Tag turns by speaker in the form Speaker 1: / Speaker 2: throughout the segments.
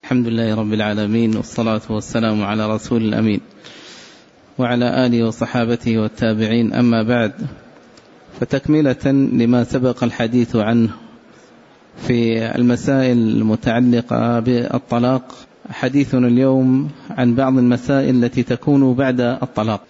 Speaker 1: الحمد لله رب العالمين، والصلاة والسلام على رسول الأمين وعلى آله وصحابته والتابعين. أما بعد، فتكملة لما سبق الحديث عنه في المسائل المتعلقة بالطلاق، حديثنا اليوم عن بعض المسائل التي تكون بعد الطلاق،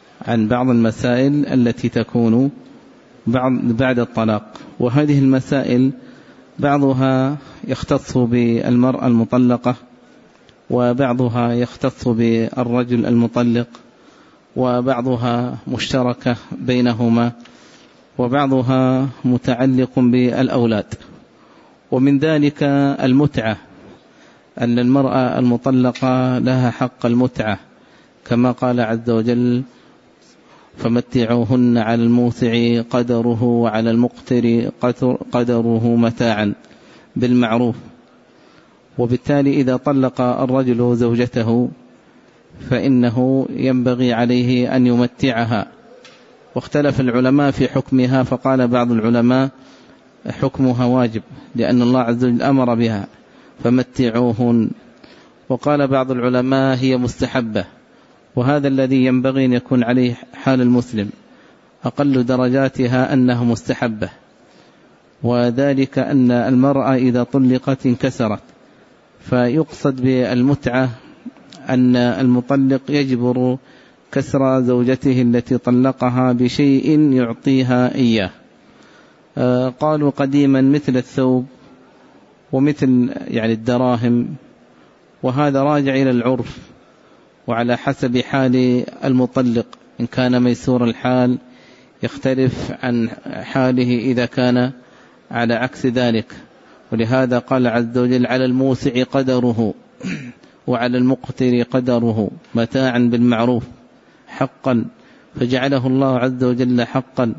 Speaker 1: بعد الطلاق. وهذه المسائل بعضها يختص بالمرأة المطلقة، وبعضها يختص بالرجل المطلق، وبعضها مشتركة بينهما، وبعضها متعلق بالأولاد. ومن ذلك المتعة، أن المرأة المطلقة لها حق المتعة، كما قال عز وجل: فمتعوهن على الموسع قدره وعلى المقتر قدره متاعا بالمعروف. وبالتالي إذا طلق الرجل زوجته فإنه ينبغي عليه أن يمتعها. واختلف العلماء في حكمها، فقال بعض العلماء حكمها واجب، لأن الله عز وجل أمر بها فمتعوهن. وقال بعض العلماء هي مستحبة، وهذا الذي ينبغي أن يكون عليه حال المسلم، أقل درجاتها أنها مستحبة. وذلك أن المرأة إذا طلقت انكسرت، فيقصد بالمتعة أن المطلق يجبر كسر زوجته التي طلقها بشيء يعطيها إياه. قالوا قديما مثل الثوب، ومثل الدراهم، وهذا راجع إلى العرف وعلى حسب حال المطلق. إن كان ميسور الحال يختلف عن حاله إذا كان على عكس ذلك. ولهذا قال عز وجل: على الموسع قدره وعلى المقتر قدره متاعا بالمعروف حقا، فجعله الله عز وجل حقا.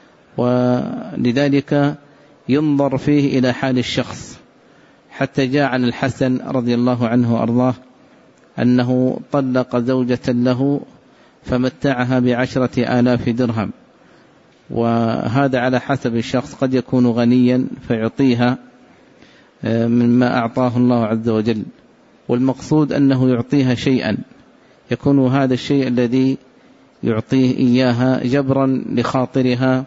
Speaker 1: ولذلك ينظر فيه إلى حال الشخص، حتى جاء عن الحسن رضي الله عنه وأرضاه أنه طلق زوجة له فمتعها ب10,000 درهم. وهذا على حسب الشخص، قد يكون غنيا فيعطيها مما أعطاه الله عز وجل، والمقصود أنه يعطيها شيئا يكون هذا الشيء الذي يعطيه إياها جبرا لخاطرها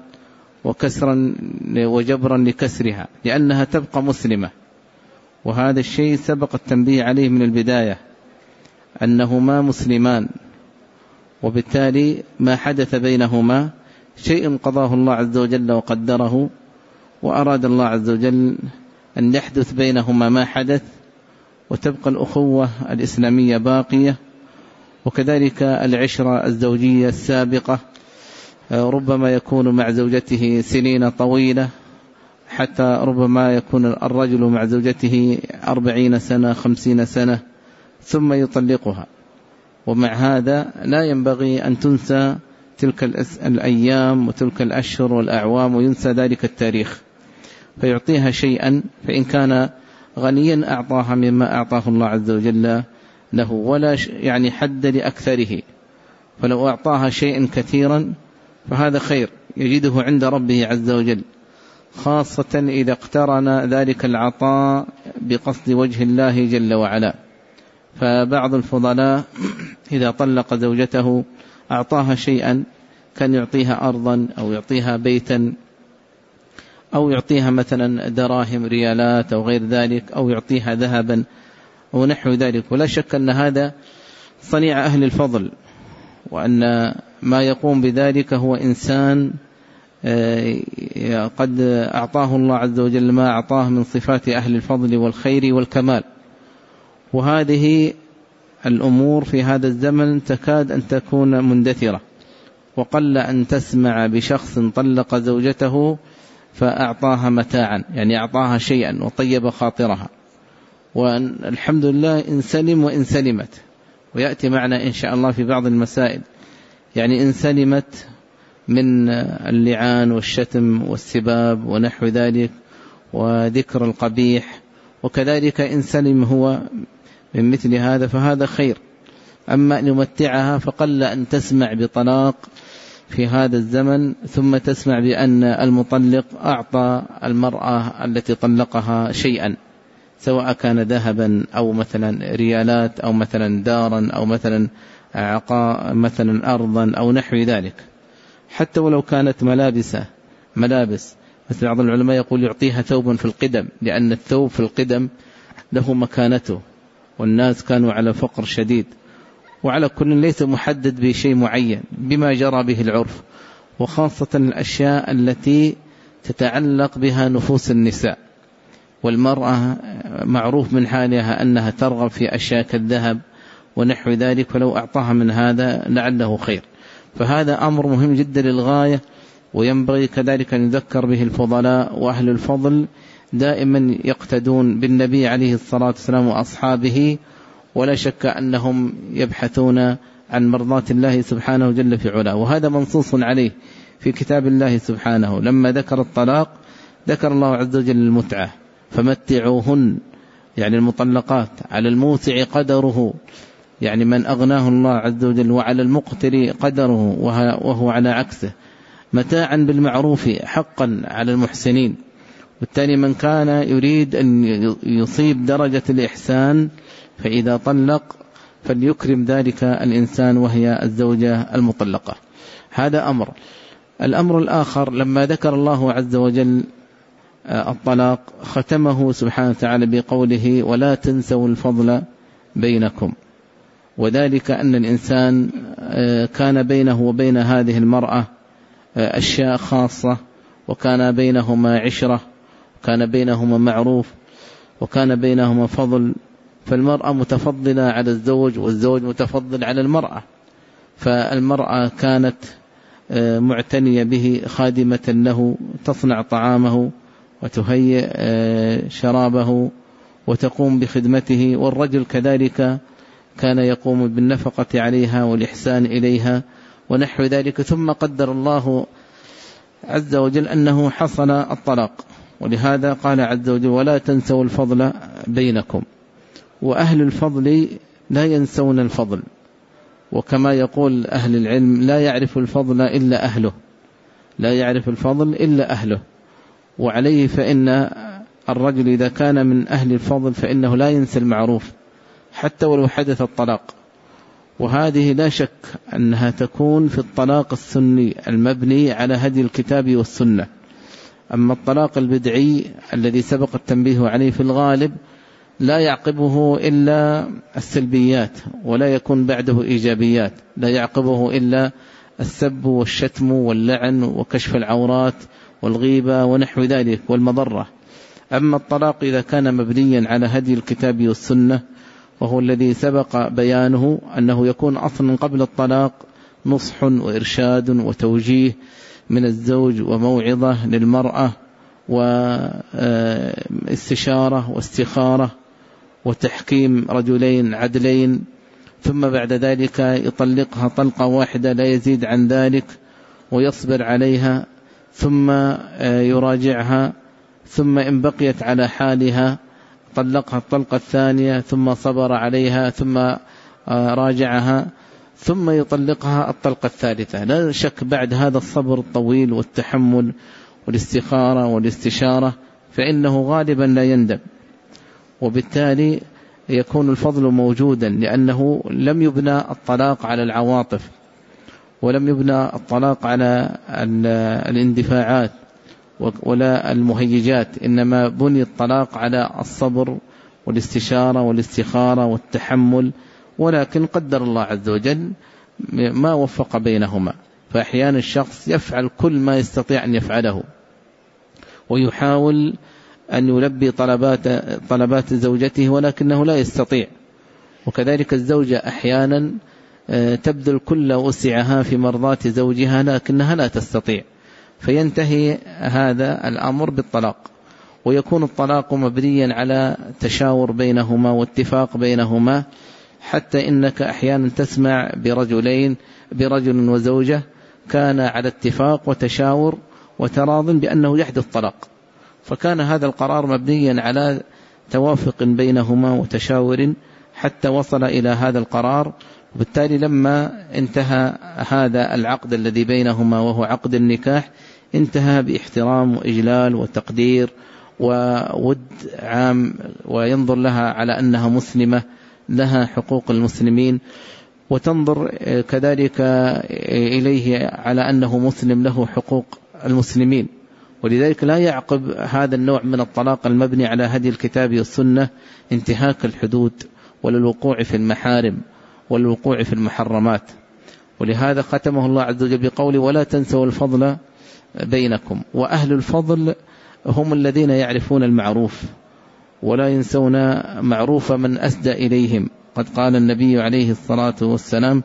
Speaker 1: وجبرا لكسرها، لأنها تبقى مسلمة. وهذا الشيء سبق التنبيه عليه من البداية، أنهما مسلمان، وبالتالي ما حدث بينهما شيء قضاه الله عز وجل وقدره، وأراد الله عز وجل أن يحدث بينهما ما حدث، وتبقى الأخوة الإسلامية باقية. وكذلك العشرة الزوجية السابقة، ربما يكون مع زوجته سنين طويلة، حتى ربما يكون الرجل مع زوجته 40 سنة 50 سنة ثم يطلقها. ومع هذا لا ينبغي أن تنسى تلك الأيام وتلك الأشهر والأعوام، وينسى ذلك التاريخ، فيعطيها شيئا. فإن كان غنيا أعطاها مما أعطاه الله عز وجل له، ولا حد لأكثره. فلو أعطاها شيئا كثيرا فهذا خير يجده عند ربه عز وجل، خاصة إذا اقترن ذلك العطاء بقصد وجه الله جل وعلا. فبعض الفضلاء إذا طلق زوجته أعطاها شيئا، كان يعطيها أرضا أو يعطيها بيتا أو يعطيها مثلا دراهم ريالات أو غير ذلك، أو يعطيها ذهبا أو نحو ذلك. ولا شك أن هذا صنيع أهل الفضل، وأن ما يقوم بذلك هو إنسان قد أعطاه الله عز وجل ما أعطاه من صفات أهل الفضل والخير والكمال. وهذه الأمور في هذا الزمن تكاد أن تكون مندثرة، وقل أن تسمع بشخص طلق زوجته فأعطاها متاعا، أعطاها شيئا وطيب خاطرها. والحمد لله إن سلم وإن سلمت، ويأتي معنا إن شاء الله في بعض المسائل، إن سلمت من اللعان والشتم والسباب ونحو ذلك وذكر القبيح، وكذلك إن سلم هو من مثل هذا فهذا خير. أما أن يمتعها فقل أن تسمع بطلاق في هذا الزمن ثم تسمع بأن المطلق أعطى المرأة التي طلقها شيئا، سواء كان ذهبا أو مثلا ريالات أو مثلا دارا أو مثلا مثلا أرضا أو نحو ذلك، حتى ولو كانت ملابس، مثل بعض العلماء يقول يعطيها ثوبا في القدم، لأن الثوب في القدم له مكانته، والناس كانوا على فقر شديد، وعلى كل ليس محدد بشيء معين بما جرى به العرف، وخاصة الأشياء التي تتعلق بها نفوس النساء، والمرأة معروف من حالها أنها ترغب في أشياء كالذهب ونحو ذلك، فلو أعطاها من هذا لعله خير. فهذا أمر مهم جدا للغاية، وينبغي كذلك أن يذكر به الفضلاء، وأهل الفضل دائما يقتدون بالنبي عليه الصلاة والسلام وأصحابه، ولا شك أنهم يبحثون عن مرضاة الله سبحانه جل في علاه، وهذا منصوص عليه في كتاب الله سبحانه. لما ذكر الطلاق ذكر الله عز وجل المتعة، فمتعوهن يعني المطلقات، على الموسع قدره يعني من أغناه الله عز وجل، وعلى المقتر قدره وهو على عكسه، متاعا بالمعروف حقا على المحسنين. بالتالي من كان يريد أن يصيب درجة الإحسان فإذا طلق فليكرم ذلك الإنسان وهي الزوجة المطلقة. هذا أمر. الأمر الآخر، لما ذكر الله عز وجل الطلاق ختمه سبحانه وتعالى بقوله ولا تنسوا الفضل بينكم، وذلك أن الإنسان كان بينه وبين هذه المرأة أشياء خاصة، وكان بينهما عشرة، وكان بينهما معروف، وكان بينهما فضل، فالمرأة متفضلة على الزوج، والزوج متفضل على المرأة، فالمرأة كانت معتنية به، خادمة له، تصنع طعامه وتهيئ شرابه وتقوم بخدمته، والرجل كذلك كان يقوم بالنفقة عليها والإحسان إليها ونحو ذلك. ثم قدر الله عز وجل أنه حصل الطلاق، ولهذا قال عز وجل ولا تنسوا الفضل بينكم. وأهل الفضل لا ينسون الفضل، وكما يقول أهل العلم لا يعرف الفضل إلا أهله، لا يعرف الفضل إلا أهله. وعليه فإن الرجل إذا كان من أهل الفضل فإنه لا ينسى المعروف حتى ولو حدث الطلاق، وهذه لا شك أنها تكون في الطلاق السني المبني على هدي الكتاب والسنة. أما الطلاق البدعي الذي سبق التنبيه عليه في الغالب لا يعقبه إلا السلبيات، ولا يكون بعده إيجابيات، لا يعقبه إلا السب والشتم واللعن وكشف العورات والغيبة ونحو ذلك والمضرة. أما الطلاق إذا كان مبنيا على هدي الكتاب والسنة، وهو الذي سبق بيانه أنه يكون أصلا قبل الطلاق نصح وإرشاد وتوجيه من الزوج، وموعظة للمرأة، واستشارة واستخارة، وتحكيم رجلين عدلين، ثم بعد ذلك يطلقها طلقة واحدة لا يزيد عن ذلك، ويصبر عليها، ثم يراجعها، ثم إن بقيت على حالها طلقها الطلقة الثانية، ثم صبر عليها، ثم راجعها، ثم يطلقها الطلقة الثالثة. لا شك بعد هذا الصبر الطويل والتحمل والاستخارة والاستشارة فإنه غالبا لا يندم، وبالتالي يكون الفضل موجودا، لأنه لم يبنى الطلاق على العواطف، ولم يبنى الطلاق على الاندفاعات ولا المهيجات، إنما بني الطلاق على الصبر والاستشارة والاستخارة والتحمل. ولكن قدر الله عز وجل ما وفق بينهما، فأحيانا الشخص يفعل كل ما يستطيع أن يفعله، ويحاول أن يلبي طلبات زوجته، ولكنه لا يستطيع. وكذلك الزوجة أحيانا تبذل كل وسعها في مرضاة زوجها، لكنها لا تستطيع، فينتهي هذا الأمر بالطلاق. ويكون الطلاق مبنيا على تشاور بينهما واتفاق بينهما، حتى إنك أحيانا تسمع برجل وزوجة كان على اتفاق وتشاور وتراض بأنه يحدث طلاق، فكان هذا القرار مبنيا على توافق بينهما وتشاور حتى وصل إلى هذا القرار. وبالتالي لما انتهى هذا العقد الذي بينهما وهو عقد النكاح انتهى باحترام وإجلال وتقدير وود عام، وينظر لها على أنها مسلمة لها حقوق المسلمين، وتنظر كذلك إليه على أنه مسلم له حقوق المسلمين. ولذلك لا يعقب هذا النوع من الطلاق المبني على هدي الكتاب والسنة انتهاك الحدود وللوقوع في المحارم والوقوع في المحرمات. ولهذا ختمه الله عز وجل بقوله ولا تنسوا الفضل بينكم. وأهل الفضل هم الذين يعرفون المعروف ولا ينسون معروف من أسدى إليهم. قد قال النبي عليه الصلاة والسلام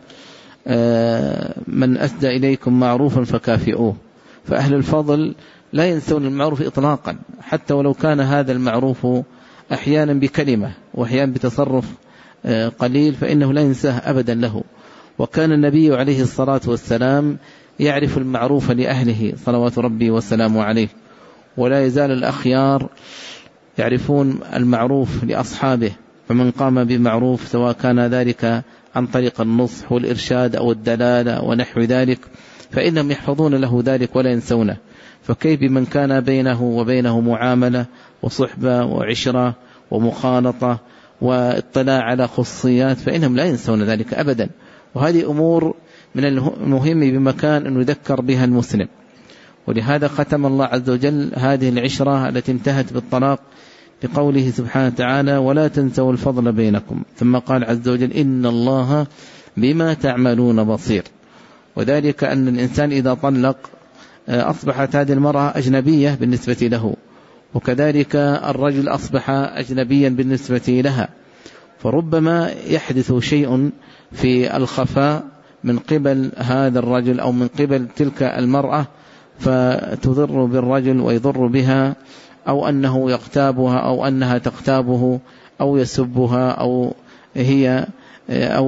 Speaker 1: من أسدى إليكم معروفا فكافئوه. فأهل الفضل لا ينسون المعروف إطلاقا، حتى ولو كان هذا المعروف أحيانا بكلمة وأحيانا بتصرف قليل فإنه لا ينساه أبدا له. وكان النبي عليه الصلاة والسلام يعرف المعروف لأهله صلوات ربي وسلامه عليه، ولا يزال الأخيار يعرفون المعروف لأصحابه. فمن قام بمعروف سواء كان ذلك عن طريق النصح والإرشاد أو الدلالة ونحو ذلك فإنهم يحفظون له ذلك ولا ينسونه. فكيف بمن كان بينه وبينه معاملة وصحبة وعشرة ومخالطة واطلاع على خصوصيات فإنهم لا ينسون ذلك أبدا. وهذه أمور من المهم بمكان أن يذكر بها المسلم. ولهذا ختم الله عز وجل هذه العشرة التي انتهت بالطلاق بقوله سبحانه وتعالى ولا تنسوا الفضل بينكم. ثم قال عز وجل إن الله بما تعملون بصير. وذلك أن الإنسان إذا طلق أصبحت هذه المرأة أجنبية بالنسبة له، وكذلك الرجل أصبح أجنبيا بالنسبة لها. فربما يحدث شيء في الخفاء من قبل هذا الرجل أو من قبل تلك المرأة فتضر بالرجل ويضر بها، أو أنه يغتابها أو أنها تغتابه أو يسبها أو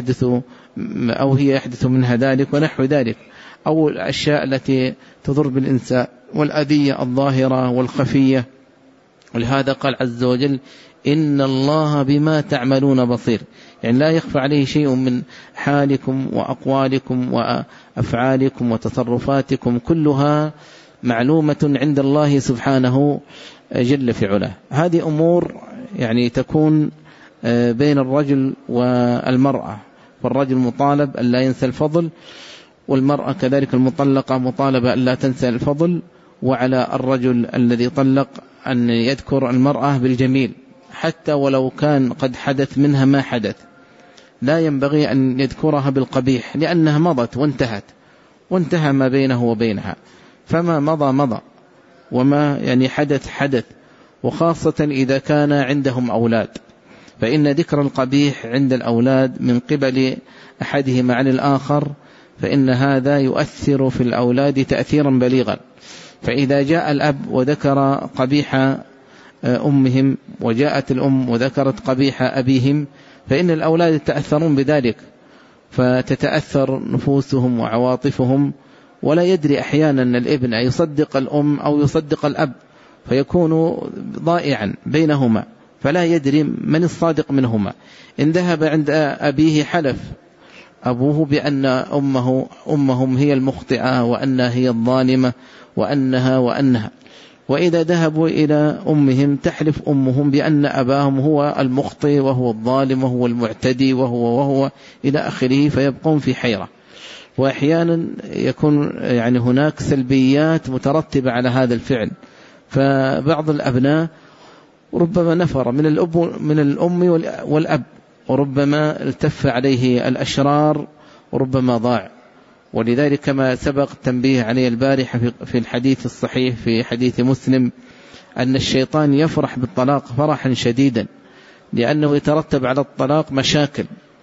Speaker 1: هي يحدث منها ذلك ونحو ذلك، أو الأشياء التي تضر بالإنسان والأذية الظاهرة والخفية. ولهذا قال عز وجل إن الله بما تعملون بصير، يعني لا يخفى عليه شيء من حالكم وأقوالكم وأفعالكم وتصرفاتكم، كلها معلومة عند الله سبحانه جل في علاه. هذه أمور يعني تكون بين الرجل والمرأة، والرجل مطالب أن لا ينسى الفضل، والمرأة كذلك المطلقة مطالبة أن لا تنسى الفضل. وعلى الرجل الذي طلق أن يذكر المرأة بالجميل حتى ولو كان قد حدث منها ما حدث، لا ينبغي أن يذكرها بالقبيح لأنها مضت وانتهى ما بينه وبينها. فما مضى مضى، وما يعني حدث. وخاصة إذا كان عندهم أولاد، فإن ذكر القبيح عند الأولاد من قبل أحدهما عن الآخر فإن هذا يؤثر في الأولاد تأثيرا بليغا. فإذا جاء الأب وذكر قبيح أمهم وجاءت الأم وذكرت قبيح أبيهم فإن الأولاد يتأثرون بذلك، فتتأثر نفوسهم وعواطفهم، ولا يدري أحيانا الابن يصدق الأم أو يصدق الأب، فيكون ضائعا بينهما فلا يدري من الصادق منهما. إن ذهب عند أبيه حلف أبوه بأن أمهم هي المخطئة وأنها هي الظالمة وأنها، وإذا ذهبوا إلى أمهم تحلف أمهم بأن أباهم هو المخطئ وهو الظالم وهو المعتدي وهو إلى آخره، فيبقون في حيرة. وأحيانا يكون يعني هناك سلبيات مترتبة على هذا الفعل، فبعض الأبناء ربما نفر من الأم والأب، وربما التف عليه الأشرار وربما ضاع. ولذلك كما سبق التنبيه عليه البارحة في الحديث الصحيح في حديث مسلم أن الشيطان يفرح بالطلاق فرحا شديدا، لأنه يترتب على الطلاق مشاكل،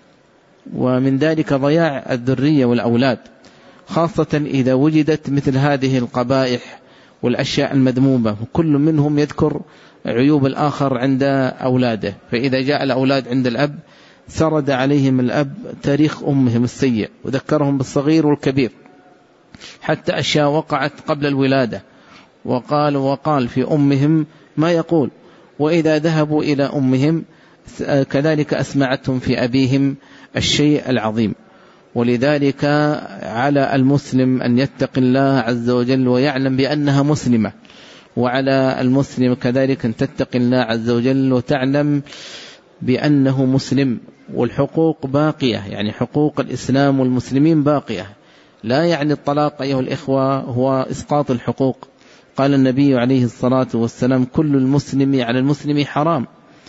Speaker 1: ومن ذلك ضياع الذرية والأولاد، خاصة إذا وجدت مثل هذه القبائح والأشياء المذمومة، وكل منهم يذكر عيوب الآخر عند أولاده. فإذا جاء الأولاد عند الأب سرد عليهم الأب تاريخ أمهم السيء وذكرهم بالصغير والكبير، حتى أشياء وقعت قبل الولادة، وقال في أمهم ما يقول. وإذا ذهبوا إلى أمهم كذلك أسمعتهم في أبيهم الشيء العظيم. ولذلك على المسلم أن يتقي الله عز وجل ويعلم بأنها مسلمة، وعلى المسلم كذلك أن تتقي الله عز وجل وتعلم بأنه مسلم، والحقوق باقية، يعني حقوق الإسلام والمسلمين باقية. لا يعني الطلاق أيها الإخوة هو إسقاط الحقوق. قال النبي عليه الصلاة والسلام: كل المسلم على المسلم حرام،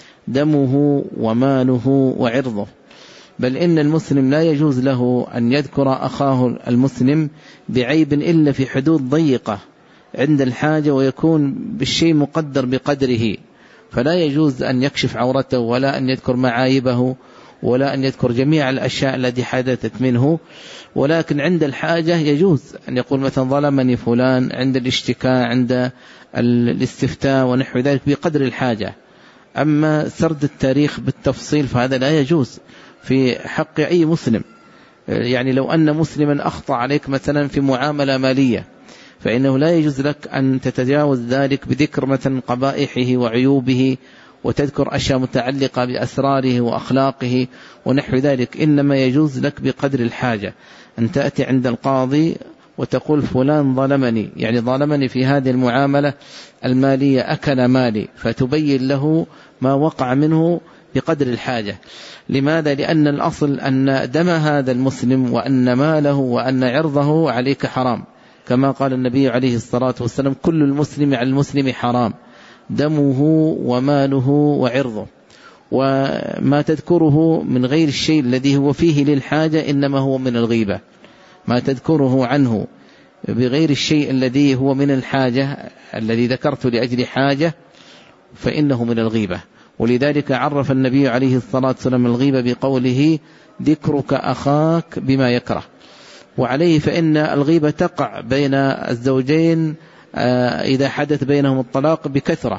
Speaker 1: دمه وماله وعرضه. بل إن المسلم لا يجوز له أن يذكر أخاه المسلم بعيب إلا في حدود ضيقة عند الحاجة، ويكون بالشيء مقدر بقدره، فلا يجوز أن يكشف عورته ولا أن يذكر معايبه ولا أن يذكر جميع الأشياء التي حدثت منه، ولكن عند الحاجة يجوز أن يقول مثلا: ظلمني فلان، عند الاشتكاء، عند الاستفتاء ونحو ذلك بقدر الحاجة. أما سرد التاريخ بالتفصيل فهذا لا يجوز في حق أي مسلم. يعني لو أن مسلما أخطأ عليك مثلا في معاملة مالية، فإنه لا يجوز لك أن تتجاوز ذلك بذكر مثلا قبائحه وعيوبه وتذكر أشياء متعلقة بأسراره وأخلاقه ونحو ذلك، إنما يجوز لك بقدر الحاجة أن تأتي عند القاضي وتقول: فلان ظلمني، يعني ظلمني في هذه المعاملة المالية، أكل مالي، فتبين له ما وقع منه بقدر الحاجة. لماذا؟ لأن الأصل أن دم هذا المسلم وأن ماله وأن عرضه عليك حرام، كما قال النبي عليه الصلاة والسلام: كل المسلم على المسلم حرام، دمه وماله وعرضه. وما تذكره من غير الشيء الذي هو فيه للحاجة إنما هو من الغيبة. ما تذكره عنه بغير الشيء الذي هو من الحاجة الذي ذكرته لأجل حاجة فإنه من الغيبة. ولذلك عرف النبي عليه الصلاة والسلام الغيبة بقوله: ذكرك أخاك بما يكره. وعليه فإن الغيبة تقع بين الزوجين إذا حدث بينهم الطلاق بكثرة،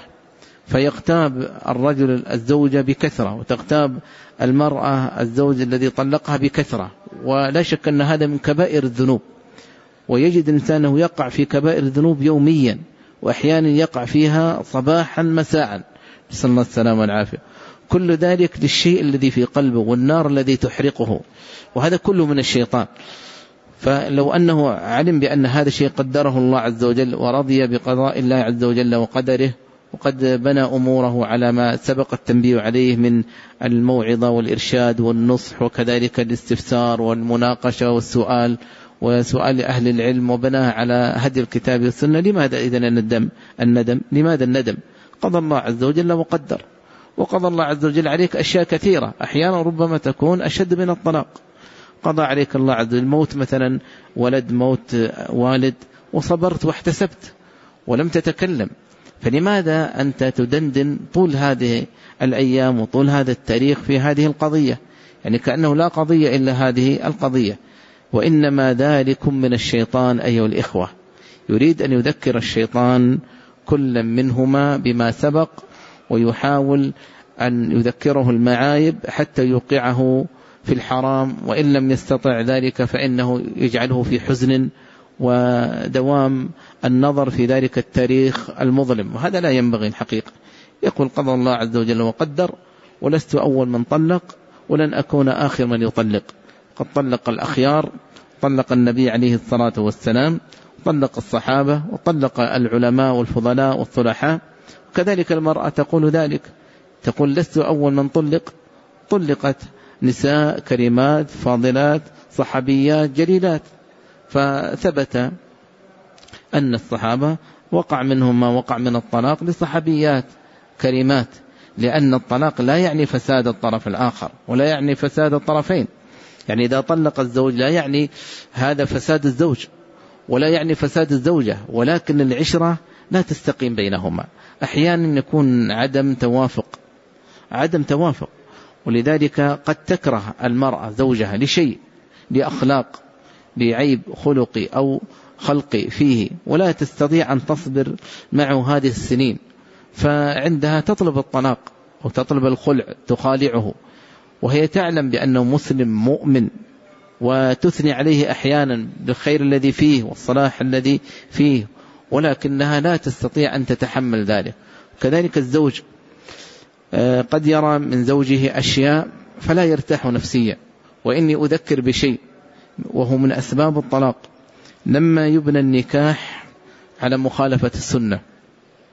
Speaker 1: فيغتاب الرجل الزوجة بكثرة، وتغتاب المرأة الزوج الذي طلقها بكثرة. ولا شك أن هذا من كبائر الذنوب، ويجد إنسانه يقع في كبائر الذنوب يوميا، وأحيانا يقع فيها صباحا مساء، نسأل الله السلامة والعافية. كل ذلك للشيء الذي في قلبه والنار الذي تحرقه، وهذا كله من الشيطان. فلو أنه علم بأن هذا الشيء قدره الله عز وجل ورضي بقضاء الله عز وجل وقدره، وقد بنى أموره على ما سبق التنبيه عليه من الموعظة والإرشاد والنصح، وكذلك الاستفسار والمناقشة والسؤال وسؤال أهل العلم، وبناها على هدي الكتاب والسنة، لماذا إذن الندم؟ لماذا الندم؟ قضى الله عز وجل وقدر، وقضى الله عز وجل عليك أشياء كثيرة، أحيانا ربما تكون أشد من الطلاق. قضى عليك الله عز وجل موت مثلا ولد، موت والد، وصبرت واحتسبت ولم تتكلم، فلماذا أنت تدندن طول هذه الأيام وطول هذا التاريخ في هذه القضية؟ يعني كأنه لا قضية إلا هذه القضية. وإنما ذلكم من الشيطان أيها الإخوة، يريد أن يذكر الشيطان كل منهما بما سبق، ويحاول أن يذكره المعايب حتى يوقعه في الحرام، وإن لم يستطع ذلك فإنه يجعله في حزن ودوام النظر في ذلك التاريخ المظلم، وهذا لا ينبغي الحقيقة. يقول: قضى الله عز وجل وقدر، ولست أول من طلق ولن أكون آخر من يطلق. قد طلق الأخيار، طلق النبي عليه الصلاة والسلام، طلق الصحابة، وطلق العلماء والفضلاء والصلحاء. وكذلك المرأة تقول ذلك، تقول: لست أول من طلقت نساء كريمات فاضلات صحابيات جليلات. فثبت أن الصحابة وقع منهم ما وقع من الطلاق لصحابيات كريمات، لأن الطلاق لا يعني فساد الطرف الآخر ولا يعني فساد الطرفين. يعني إذا طلق الزوج لا يعني هذا فساد الزوج ولا يعني فساد الزوجة، ولكن العشرة لا تستقيم بينهما، أحيانا يكون عدم توافق، ولذلك قد تكره المرأة زوجها لشيء، لأخلاق، بعيب خلقي أو خلقي فيه، ولا تستطيع أن تصبر معه هذه السنين، فعندها تطلب الطلاق وتطلب الخلع، تخالعه، وهي تعلم بأنه مسلم مؤمن، وتثني عليه أحيانا بالخير الذي فيه والصلاح الذي فيه، ولكنها لا تستطيع أن تتحمل ذلك. كذلك الزوج قد يرى من زوجه أشياء فلا يرتاح نفسيا. وإني أذكر بشيء وهو من أسباب الطلاق: لما يبنى النكاح على مخالفة السنة،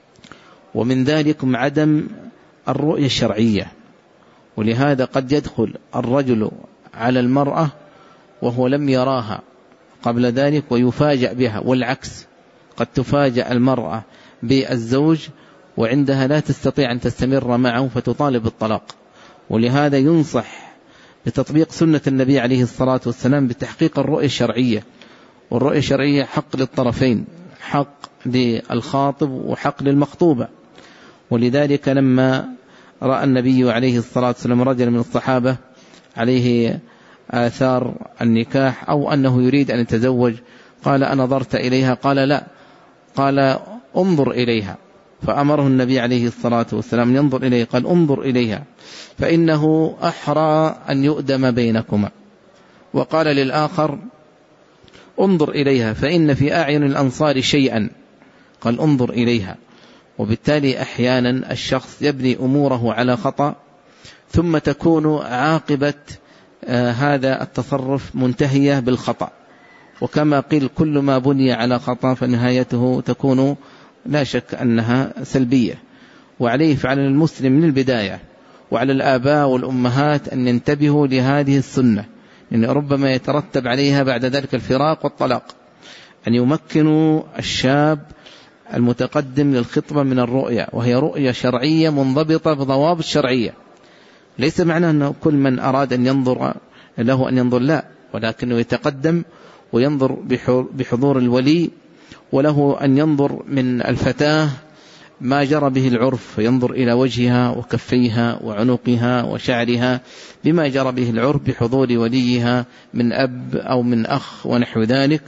Speaker 1: ومن ذلكم عدم الرؤية الشرعية. ولهذا قد يدخل الرجل على المرأة وهو لم يراها قبل ذلك ويفاجأ بها، والعكس قد تفاجأ المرأة بالزوج وعندها لا تستطيع أن تستمر معه فتطالب بالطلاق. ولهذا ينصح بتطبيق سنة النبي عليه الصلاة والسلام بتحقيق الرؤية الشرعية. والرؤية الشرعية حق للطرفين، حق للخاطب وحق للمخطوبة. ولذلك لما رأى النبي عليه الصلاة والسلام رجل من الصحابة عليه آثار النكاح أو أنه يريد أن يتزوج، قال أنظرت إليها؟ قال لا. قال انظر إليها، فأمره النبي عليه الصلاة والسلام ينظر إليه، قال انظر إليها فإنه أحرى أن يؤدم بينكما. وقال للآخر انظر إليها فإن في أعين الأنصار شيئا، قال انظر إليها. وبالتالي أحيانا الشخص يبني أموره على خطأ ثم تكون عاقبة هذا التصرف منتهية بالخطأ. وكما قيل كل ما بني على خطأ فنهايته تكون لا شك أنها سلبية. وعليه فعلى المسلم من البداية وعلى الآباء والأمهات أن ينتبهوا لهذه السنة، لأن ربما يترتب عليها بعد ذلك الفراق والطلاق، أن يمكنوا الشاب المتقدم للخطبة من الرؤية، وهي رؤية شرعية منضبطة بضوابط شرعية. ليس معنى أنه كل من أراد أن ينظر له أن ينظر، لا، ولكنه يتقدم وينظر بحضور الولي، وله أن ينظر من الفتاة ما جرى به العرف، فينظر إلى وجهها وكفيها وعنقها وشعرها بما جرى به العرف بحضور وليها من أب أو من أخ ونحو ذلك.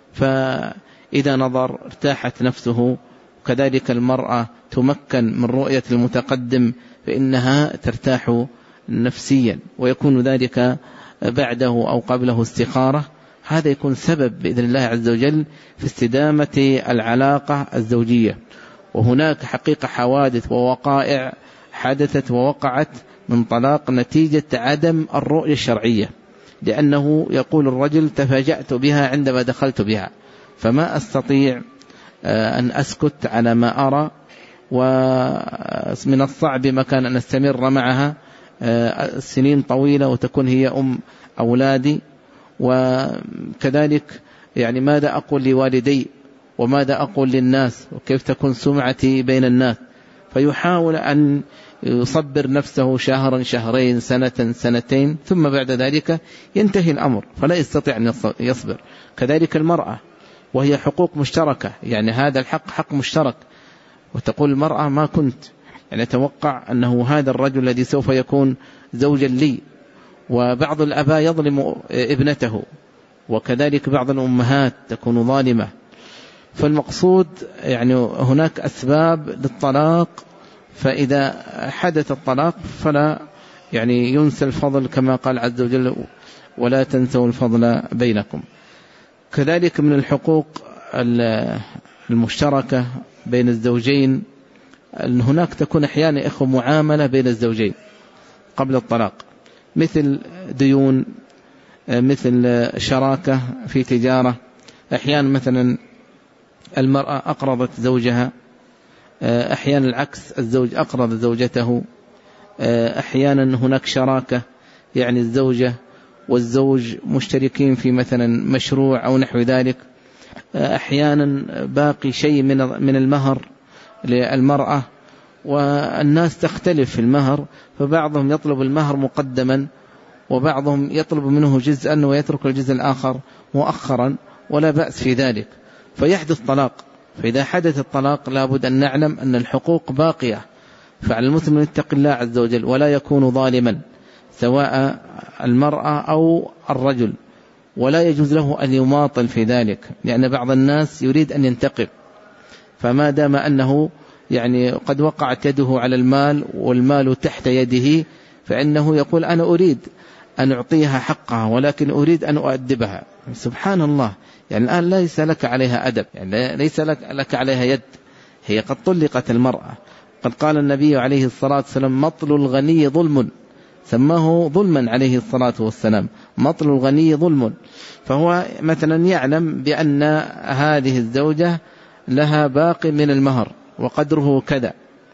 Speaker 1: فإذا نظر ارتاحت نفسه. وكذلك المرأة تمكن من رؤية المتقدم فإنها ترتاح نفسيا، ويكون ذلك بعده أو قبله استخارة. هذا يكون سبب بإذن الله عز وجل في استدامة العلاقة الزوجية. وهناك حقيقة حوادث ووقائع حدثت ووقعت من طلاق نتيجة عدم الرؤية الشرعية، لأنه يقول الرجل تفاجأت بها عندما دخلت بها، فما أستطيع أن أسكت على ما أرى، ومن الصعب مكان أن أستمر معها سنين طويلة وتكون هي أم أولادي. وكذلك يعني ماذا أقول لوالدي وماذا أقول للناس وكيف تكون سمعتي بين الناس. فيحاول أن يصبر نفسه شهرا شهرين سنة سنتين، ثم بعد ذلك ينتهي الأمر فلا يستطيع أن يصبر. كذلك المرأة وهي حقوق مشتركة، يعني هذا الحق حق مشترك، وتقول المرأة ما كنت يعني أتوقع أنه هذا الرجل الذي سوف يكون زوجا لي. وبعض الآباء يظلم ابنته، وكذلك بعض الأمهات تكون ظالمة. فالمقصود يعني هناك أسباب للطلاق، فإذا حدث الطلاق فلا يعني ينسى الفضل كما قال عز وجل ولا تنسوا الفضل بينكم. كذلك من الحقوق المشتركة بين الزوجين أن هناك تكون أحيانا معاملة بين الزوجين قبل الطلاق، مثل ديون، مثل شراكة في تجارة. أحيانا مثلا المرأة أقرضت زوجها، أحيانا العكس الزوج أقرض زوجته، أحيانا هناك شراكة يعني الزوجة والزوج مشتركين في مثلا مشروع أو نحو ذلك. أحيانا باقي شيء من المهر للمرأة، والناس تختلف في المهر، فبعضهم يطلب المهر مقدما وبعضهم يطلب منه جزءا ويترك الجزء الآخر مؤخرا، ولا بأس في ذلك، فيحدث طلاق. فإذا حدث الطلاق لابد أن نعلم أن الحقوق باقية، فعلى المسلم يتق الله عز وجل ولا يكون ظالما سواء المرأة أو الرجل، ولا يجوز له أن يماطل في ذلك، لأن بعض الناس يريد أن ينتقم، فما دام أنه يعني قد وقعت يده على المال والمال تحت يده فإنه يقول أنا أريد أن أعطيها حقها ولكن أريد أن أؤدبها. سبحان الله، يعني الآن ليس لك عليها أدب، يعني ليس لك عليها يد، هي قد طلقت المرأة. قد قال النبي عليه الصلاة والسلام مطل الغني ظلم، سماه ظلما عليه الصلاة والسلام، مطل الغني ظلم. فهو مثلا يعلم بأن هذه الزوجة لها باقي من المهر وقدره كذا،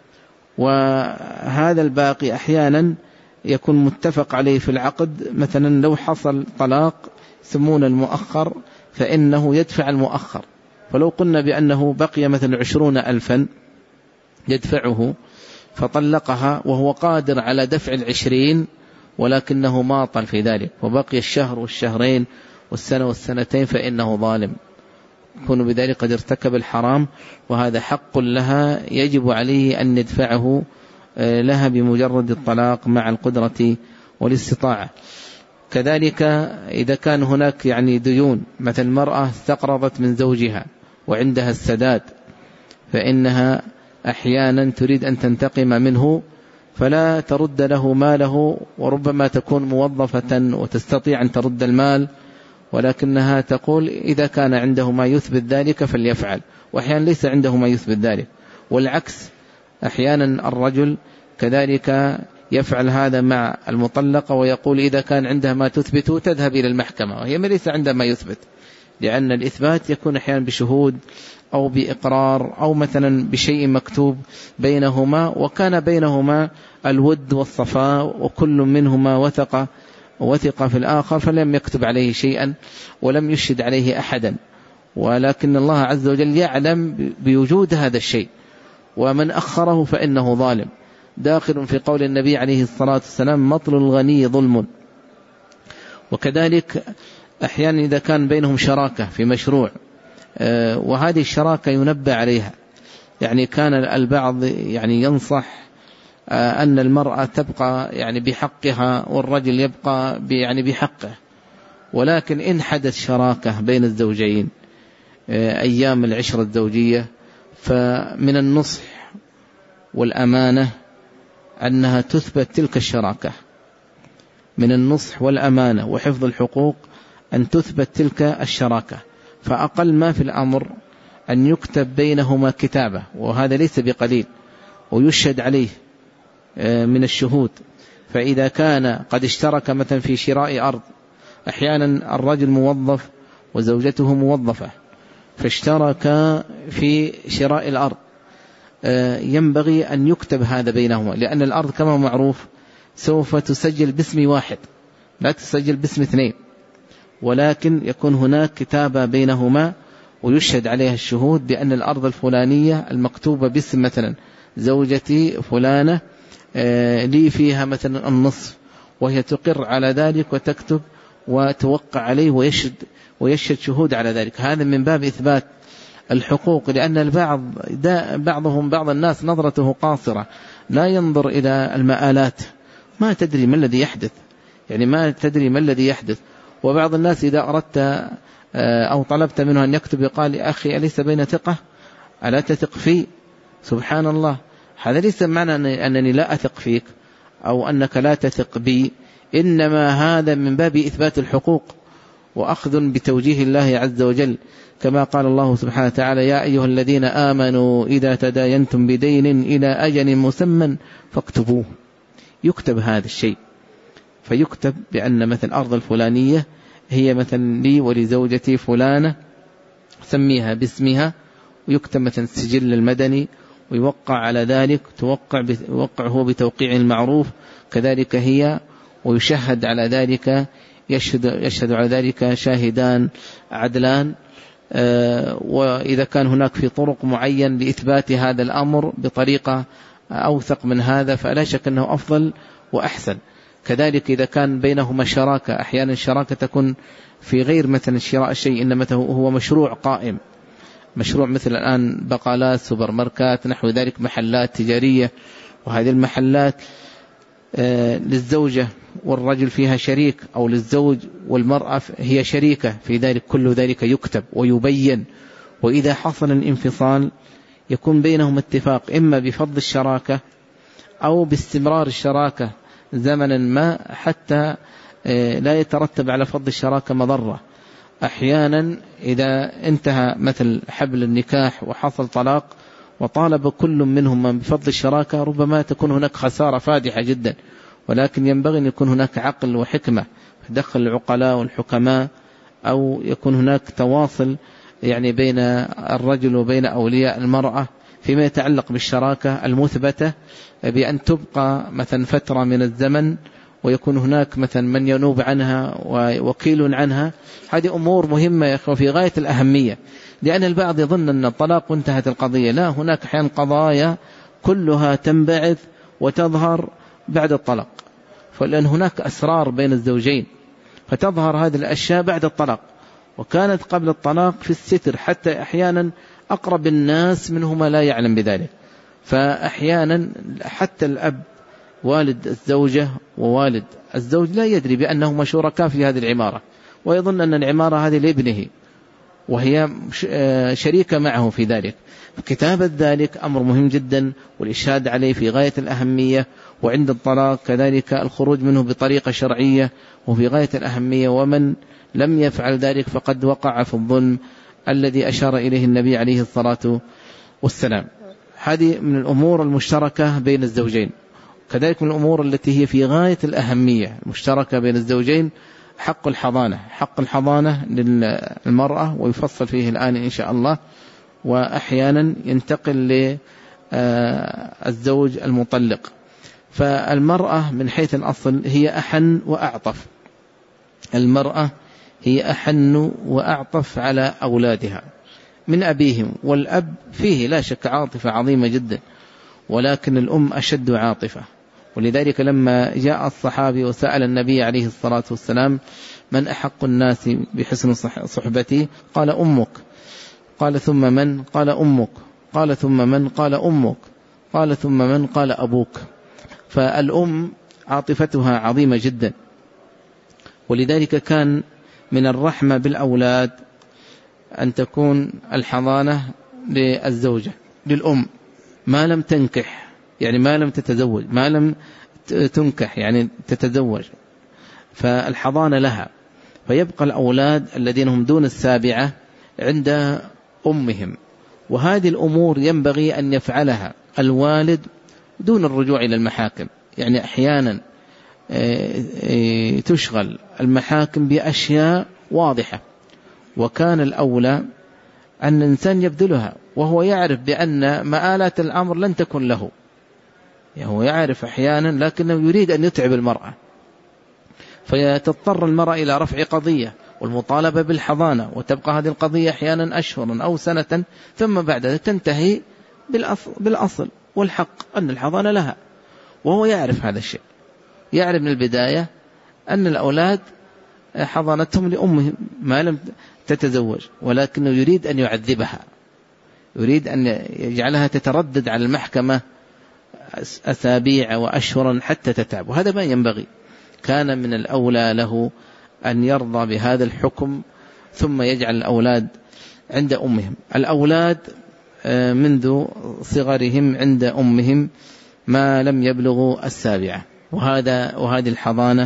Speaker 1: وهذا الباقي أحيانا يكون متفق عليه في العقد، مثلا لو حصل طلاق يسمون المؤخر فإنه يدفع المؤخر، فلو قلنا بأنه بقي مثلا 20,000 يدفعه فطلقها وهو قادر على دفع 20 ولكنه ماطل في ذلك وبقي الشهر والشهرين والسنة والسنتين فإنه ظالم، يكون بذلك قد ارتكب الحرام، وهذا حق لها يجب عليه أن ندفعه لها بمجرد الطلاق مع القدرة والاستطاعة. كذلك إذا كان هناك ديون، مثل المرأة استقرضت من زوجها وعندها السداد، فإنها أحيانا تريد أن تنتقم منه فلا ترد له ماله، وربما تكون موظفة وتستطيع أن ترد المال، ولكنها تقول إذا كان عنده ما يثبت ذلك فليفعل، وأحيانا ليس عنده ما يثبت ذلك، والعكس أحيانا الرجل كذلك يفعل هذا مع المطلقة ويقول إذا كان عندها ما تثبت تذهب إلى المحكمة وهي ليس عندها ما يثبت، لأن الإثبات يكون أحيانا بشهود أو بإقرار أو مثلا بشيء مكتوب بينهما، وكان بينهما الود والصفاء وكل منهما وثق في الآخر، فلم يكتب عليه شيئا ولم يشهد عليه أحدا، ولكن الله عز وجل يعلم بوجود هذا الشيء، ومن أخره فإنه ظالم، داخل في قول النبي عليه الصلاة والسلام مطل الغني ظلم. وكذلك أحيانا إذا كان بينهم شراكة في مشروع وهذه الشراكة ينبه عليها، كان البعض ينصح أن المرأة تبقى بحقها والرجل يبقى بحقه، ولكن إن حدث شراكة بين الزوجين أيام العشرة الزوجية فمن النصح والأمانة أنها تثبت تلك الشراكة، من النصح والأمانة وحفظ الحقوق أن تثبت تلك الشراكة، فأقل ما في الأمر أن يكتب بينهما كتابة، وهذا ليس بقليل، ويشهد عليه من الشهود. فإذا كان قد اشترك مثلا في شراء أرض، أحيانا الرجل موظف وزوجته موظفة فاشتركا في شراء الأرض، ينبغي أن يكتب هذا بينهما، لأن الأرض كما معروف سوف تسجل باسم واحد لا تسجل باسم اثنين، ولكن يكون هناك كتابة بينهما ويشهد عليها الشهود بأن الأرض الفلانية المكتوبة باسم مثلا زوجتي فلانة لي فيها مثلا النصف، وهي تقر على ذلك وتكتب وتوقع عليه ويشهد شهود على ذلك. هذا من باب إثبات الحقوق، لأن بعض الناس نظرته قاصرة، لا ينظر إلى المآلات، ما تدري ما الذي يحدث، ما تدري ما الذي يحدث. وبعض الناس إذا أردت أو طلبت منه أن يكتب يقال يا أخي أليس بين ثقة ألا تثق فيه؟ سبحان الله، هذا ليس معنى أنني لا أثق فيك أو أنك لا تثق بي، إنما هذا من باب إثبات الحقوق وأخذ بتوجيه الله عز وجل، كما قال الله سبحانه وتعالى يا أيها الذين آمنوا إذا تداينتم بدين إلى أجل مسمى فاكتبوه، يكتب هذا الشيء، فيكتب بأن مثل أرض الفلانية هي مثلا لي ولزوجتي فلانة سميها باسمها، ويكتب مثلا السجل المدني ويوقع على ذلك، يوقع هو بتوقيع المعروف، كذلك هي، ويشهد على ذلك، يشهد على ذلك شاهدان عدلان. وإذا كان هناك في طرق معين لإثبات هذا الأمر بطريقة أوثق من هذا فلا شك أنه أفضل وأحسن. كذلك إذا كان بينهما شراكة، أحيانا الشراكة تكون في غير مثلا شراء الشيء، إنما هو مشروع قائم، مشروع مثل الآن بقالات سوبر ماركات نحو ذلك، محلات تجارية، وهذه المحلات للزوجة والرجل فيها شريك، أو للزوج والمرأة هي شريكة في ذلك، كل ذلك يكتب ويبين. وإذا حصل الانفصال يكون بينهم اتفاق إما بفض الشراكة أو باستمرار الشراكة زمنا ما، حتى لا يترتب على فض الشراكة مضرة. أحيانا إذا انتهى مثل حبل النكاح وحصل طلاق وطالب كل منهم بفضل الشراكة، ربما تكون هناك خسارة فادحة جدا، ولكن ينبغي أن يكون هناك عقل وحكمة دخل العقلاء والحكماء، أو يكون هناك تواصل بين الرجل وبين أولياء المرأة فيما يتعلق بالشراكة المثبتة بأن تبقى مثلا فترة من الزمن ويكون هناك مثلا من ينوب عنها ووكيل عنها، هذه أمور مهمة يا أخوة في غاية الأهمية، لأن البعض يظن أن الطلاق وانتهت القضية. لا، هناك أحيانا قضايا كلها تنبعث وتظهر بعد الطلاق، فلأن هناك أسرار بين الزوجين فتظهر هذه الأشياء بعد الطلاق، وكانت قبل الطلاق في الستر، حتى أحيانا أقرب الناس منهما لا يعلم بذلك. فأحيانا حتى الأب والد الزوجة ووالد الزوج لا يدري بأنهما شركاء في هذه العمارة، ويظن أن العمارة هذه لابنه وهي شريكة معه في ذلك. كتابة ذلك أمر مهم جدا، والإشهاد عليه في غاية الأهمية، وعند الطلاق كذلك الخروج منه بطريقة شرعية وفي غاية الأهمية. ومن لم يفعل ذلك فقد وقع في الظلم الذي أشار إليه النبي عليه الصلاة والسلام. هذه من الأمور المشتركة بين الزوجين. كذلك من الأمور التي هي في غاية الأهمية المشتركة بين الزوجين حق الحضانة. حق الحضانة للمرأة ويفصل فيه الآن إن شاء الله، وأحيانا ينتقل للزوج المطلق. فالمرأة من حيث الأصل هي أحن وأعطف، المرأة هي أحن وأعطف على أولادها من أبيهم، والأب فيه لا شك عاطفة عظيمة جدا، ولكن الأم أشد عاطفة. ولذلك لما جاء الصحابي وسأل النبي عليه الصلاة والسلام من أحق الناس بحسن صحبتي، قال أمك، قال ثم من؟ قال أمك، قال ثم من؟ قال أمك، قال ثم من؟ قال أبوك. فالأم عاطفتها عظيمة جدا، ولذلك كان من الرحمة بالأولاد أن تكون الحضانة للزوجة للأم ما لم تنكح، يعني ما لم تتزوج، ما لم تنكح يعني تتزوج، فالحضانة لها. فيبقى الأولاد الذين هم دون السابعة عند أمهم. وهذه الأمور ينبغي أن يفعلها الوالد دون الرجوع إلى المحاكم. يعني أحيانا تشغل المحاكم بأشياء واضحة، وكان الأولى أن الإنسان يبذلها وهو يعرف بأن مآلات الأمر لن تكون له. يعني هو يعرف أحيانا لكنه يريد أن يتعب المرأة، فيتضطر المرأة إلى رفع قضية والمطالبة بالحضانة، وتبقى هذه القضية أحيانا أشهرا أو سنة، ثم بعد ذلك تنتهي بالأصل والحق أن الحضانة لها. وهو يعرف هذا الشيء، يعرف من البداية أن الأولاد حضانتهم لأمهم ما لم تتزوج، ولكنه يريد أن يعذبها، يريد أن يجعلها تتردد على المحكمة أسابيع وأشهرا حتى تتعب، وهذا ما ينبغي. كان من الأولى له أن يرضى بهذا الحكم ثم يجعل الأولاد عند أمهم. الأولاد منذ صغرهم عند أمهم ما لم يبلغوا السابعة، وهذه الحضانة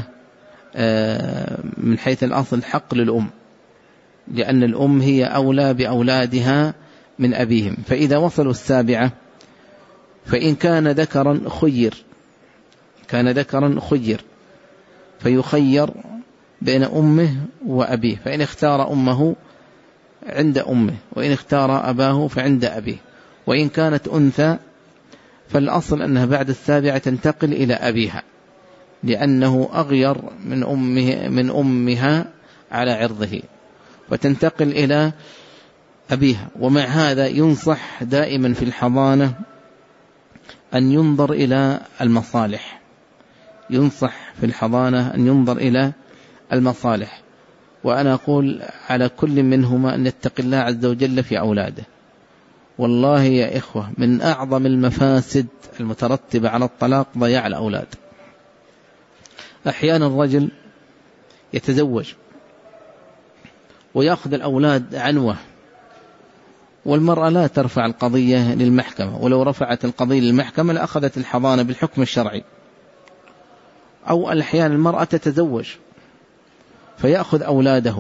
Speaker 1: من حيث الأصل حق للأم، لأن الأم هي أولى بأولادها من أبيهم. فإذا وصلوا السابعة فإن كان ذكرا خير، كان ذكرا خير فيخير بين أمه وأبيه، فإن اختار أمه عند أمه، وإن اختار أباه فعند أبيه. وإن كانت أنثى فالأصل أنها بعد السابعة تنتقل إلى أبيها، لأنه أغير من أمها على عرضه، فتنتقل إلى أبيها. ومع هذا ينصح دائما في الحضانة أن ينظر إلى المصالح، ينصح في الحضانة أن ينظر إلى المصالح. وأنا أقول على كل منهما أن يتقي الله عز وجل في أولاده. والله يا إخوة من أعظم المفاسد المترتبة على الطلاق ضياع الأولاد. أحيانا الرجل يتزوج ويأخذ الأولاد عنوة، والمرأة لا ترفع القضية للمحكمة، ولو رفعت القضية للمحكمة لأخذت الحضانة بالحكم الشرعي. أو الأحيان المرأة تتزوج فيأخذ أولاده،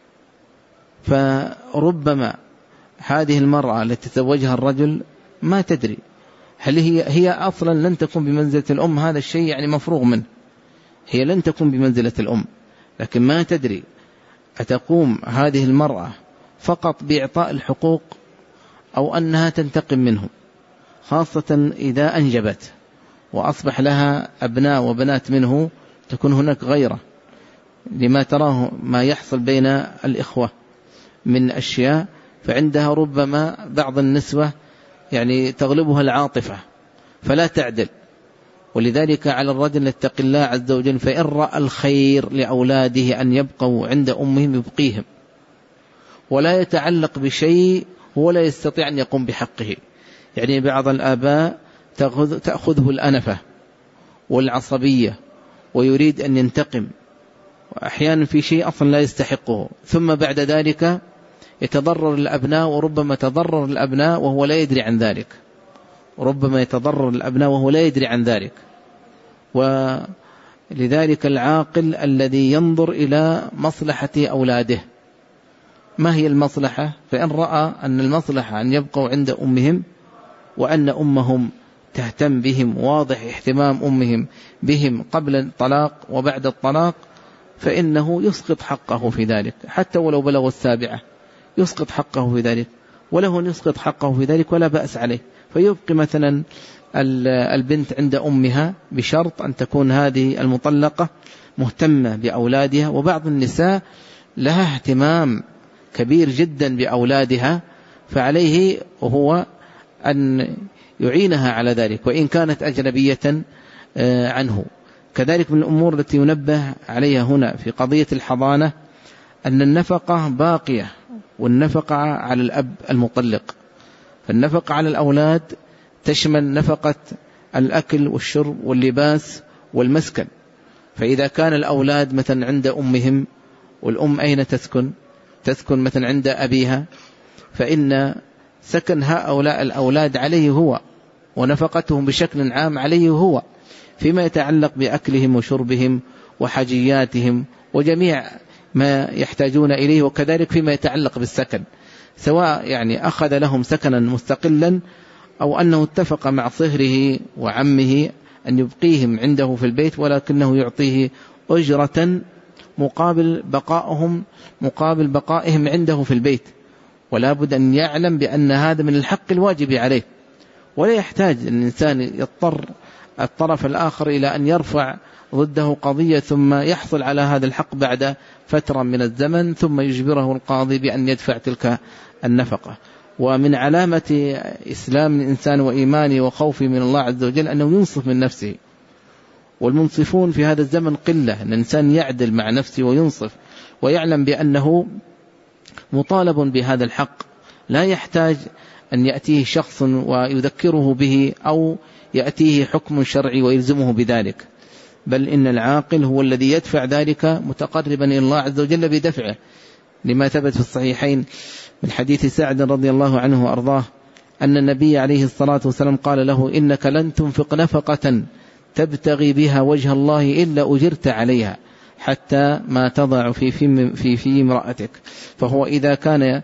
Speaker 1: فربما هذه المرأة التي تزوجها الرجل ما تدري هل هي أصلا لن تكون بمنزلة الأم، هذا الشيء يعني مفروغ منه، هي لن تكون بمنزلة الأم، لكن ما تدري أتقوم هذه المرأة فقط بإعطاء الحقوق أو أنها تنتقم منه. خاصة إذا أنجبت وأصبح لها أبناء وبنات منه، تكون هناك غيرة لما تراه ما يحصل بين الإخوة من أشياء، فعندها ربما بعض النسوة يعني تغلبها العاطفة فلا تعدل. ولذلك على الرجل يتقي الله عز وجل، فإن رأى الخير لأولاده أن يبقوا عند أمهم يبقيهم، ولا يتعلق بشيء ولا يستطيع أن يقوم بحقه. يعني بعض الآباء تأخذه الأنفة والعصبية ويريد أن ينتقم، وأحيانا في شيء أصلا لا يستحقه، ثم بعد ذلك يتضرر الأبناء، وربما تضرر الأبناء وهو لا يدري عن ذلك، ربما يتضرر الأبناء وهو لا يدري عن ذلك. ولذلك العاقل الذي ينظر إلى مصلحة أولاده، ما هي المصلحة؟ فإن رأى أن المصلحة أن يبقوا عند أمهم، وأن أمهم تهتم بهم، واضح اهتمام أمهم بهم قبل الطلاق وبعد الطلاق، فإنه يسقط حقه في ذلك، حتى ولو بلغ 7 يسقط حقه في ذلك، وله أن يسقط حقه في ذلك ولا بأس عليه. فيبقي مثلا البنت عند أمها بشرط أن تكون هذه المطلقة مهتمة بأولادها. وبعض النساء لها اهتمام كبير جدا بأولادها، فعليه هو أن يعينها على ذلك وإن كانت أجنبية عنه. كذلك من الأمور التي ينبه عليها هنا في قضية الحضانة أن النفقة باقية، والنفقة على الأب المطلق. فالنفقة على الأولاد تشمل نفقة الأكل والشرب واللباس والمسكن. فإذا كان الأولاد مثلا عند أمهم، والأم أين تسكن؟ تسكن مثلا عند أبيها، فإن سكن هؤلاء الأولاد عليه هو، ونفقتهم بشكل عام عليه هو، فيما يتعلق بأكلهم وشربهم وحاجياتهم وجميع ما يحتاجون إليه، وكذلك فيما يتعلق بالسكن، سواء يعني أخذ لهم سكنا مستقلا أو أنه اتفق مع صهره وعمه أن يبقيهم عنده في البيت، ولكنه يعطيه أجرة مقابل بقائهم عنده في البيت. ولا بد أن يعلم بأن هذا من الحق الواجب عليه، ولا يحتاج الإنسان يضطر الطرف الآخر إلى أن يرفع ضده قضية ثم يحصل على هذا الحق بعد فترة من الزمن، ثم يجبره القاضي بأن يدفع تلك النفقة. ومن علامة إسلام الإنسان وإيمانه وخوفه من الله عز وجل أنه ينصف من نفسه، والمنصفون في هذا الزمن قلة. أن الإنسان يعدل مع نفسه وينصف ويعلم بأنه مطالب بهذا الحق، لا يحتاج أن يأتيه شخص ويذكره به أو يأتيه حكم شرعي ويلزمه بذلك، بل إن العاقل هو الذي يدفع ذلك متقربا إلى الله عز وجل بدفعه، لما ثبت في الصحيحين من حديث سعد رضي الله عنه وأرضاه أن النبي عليه الصلاة والسلام قال له: إنك لن تنفق نفقة تبتغي بها وجه الله إلا أجرت عليها حتى ما تضع في امرأتك. فهو إذا كان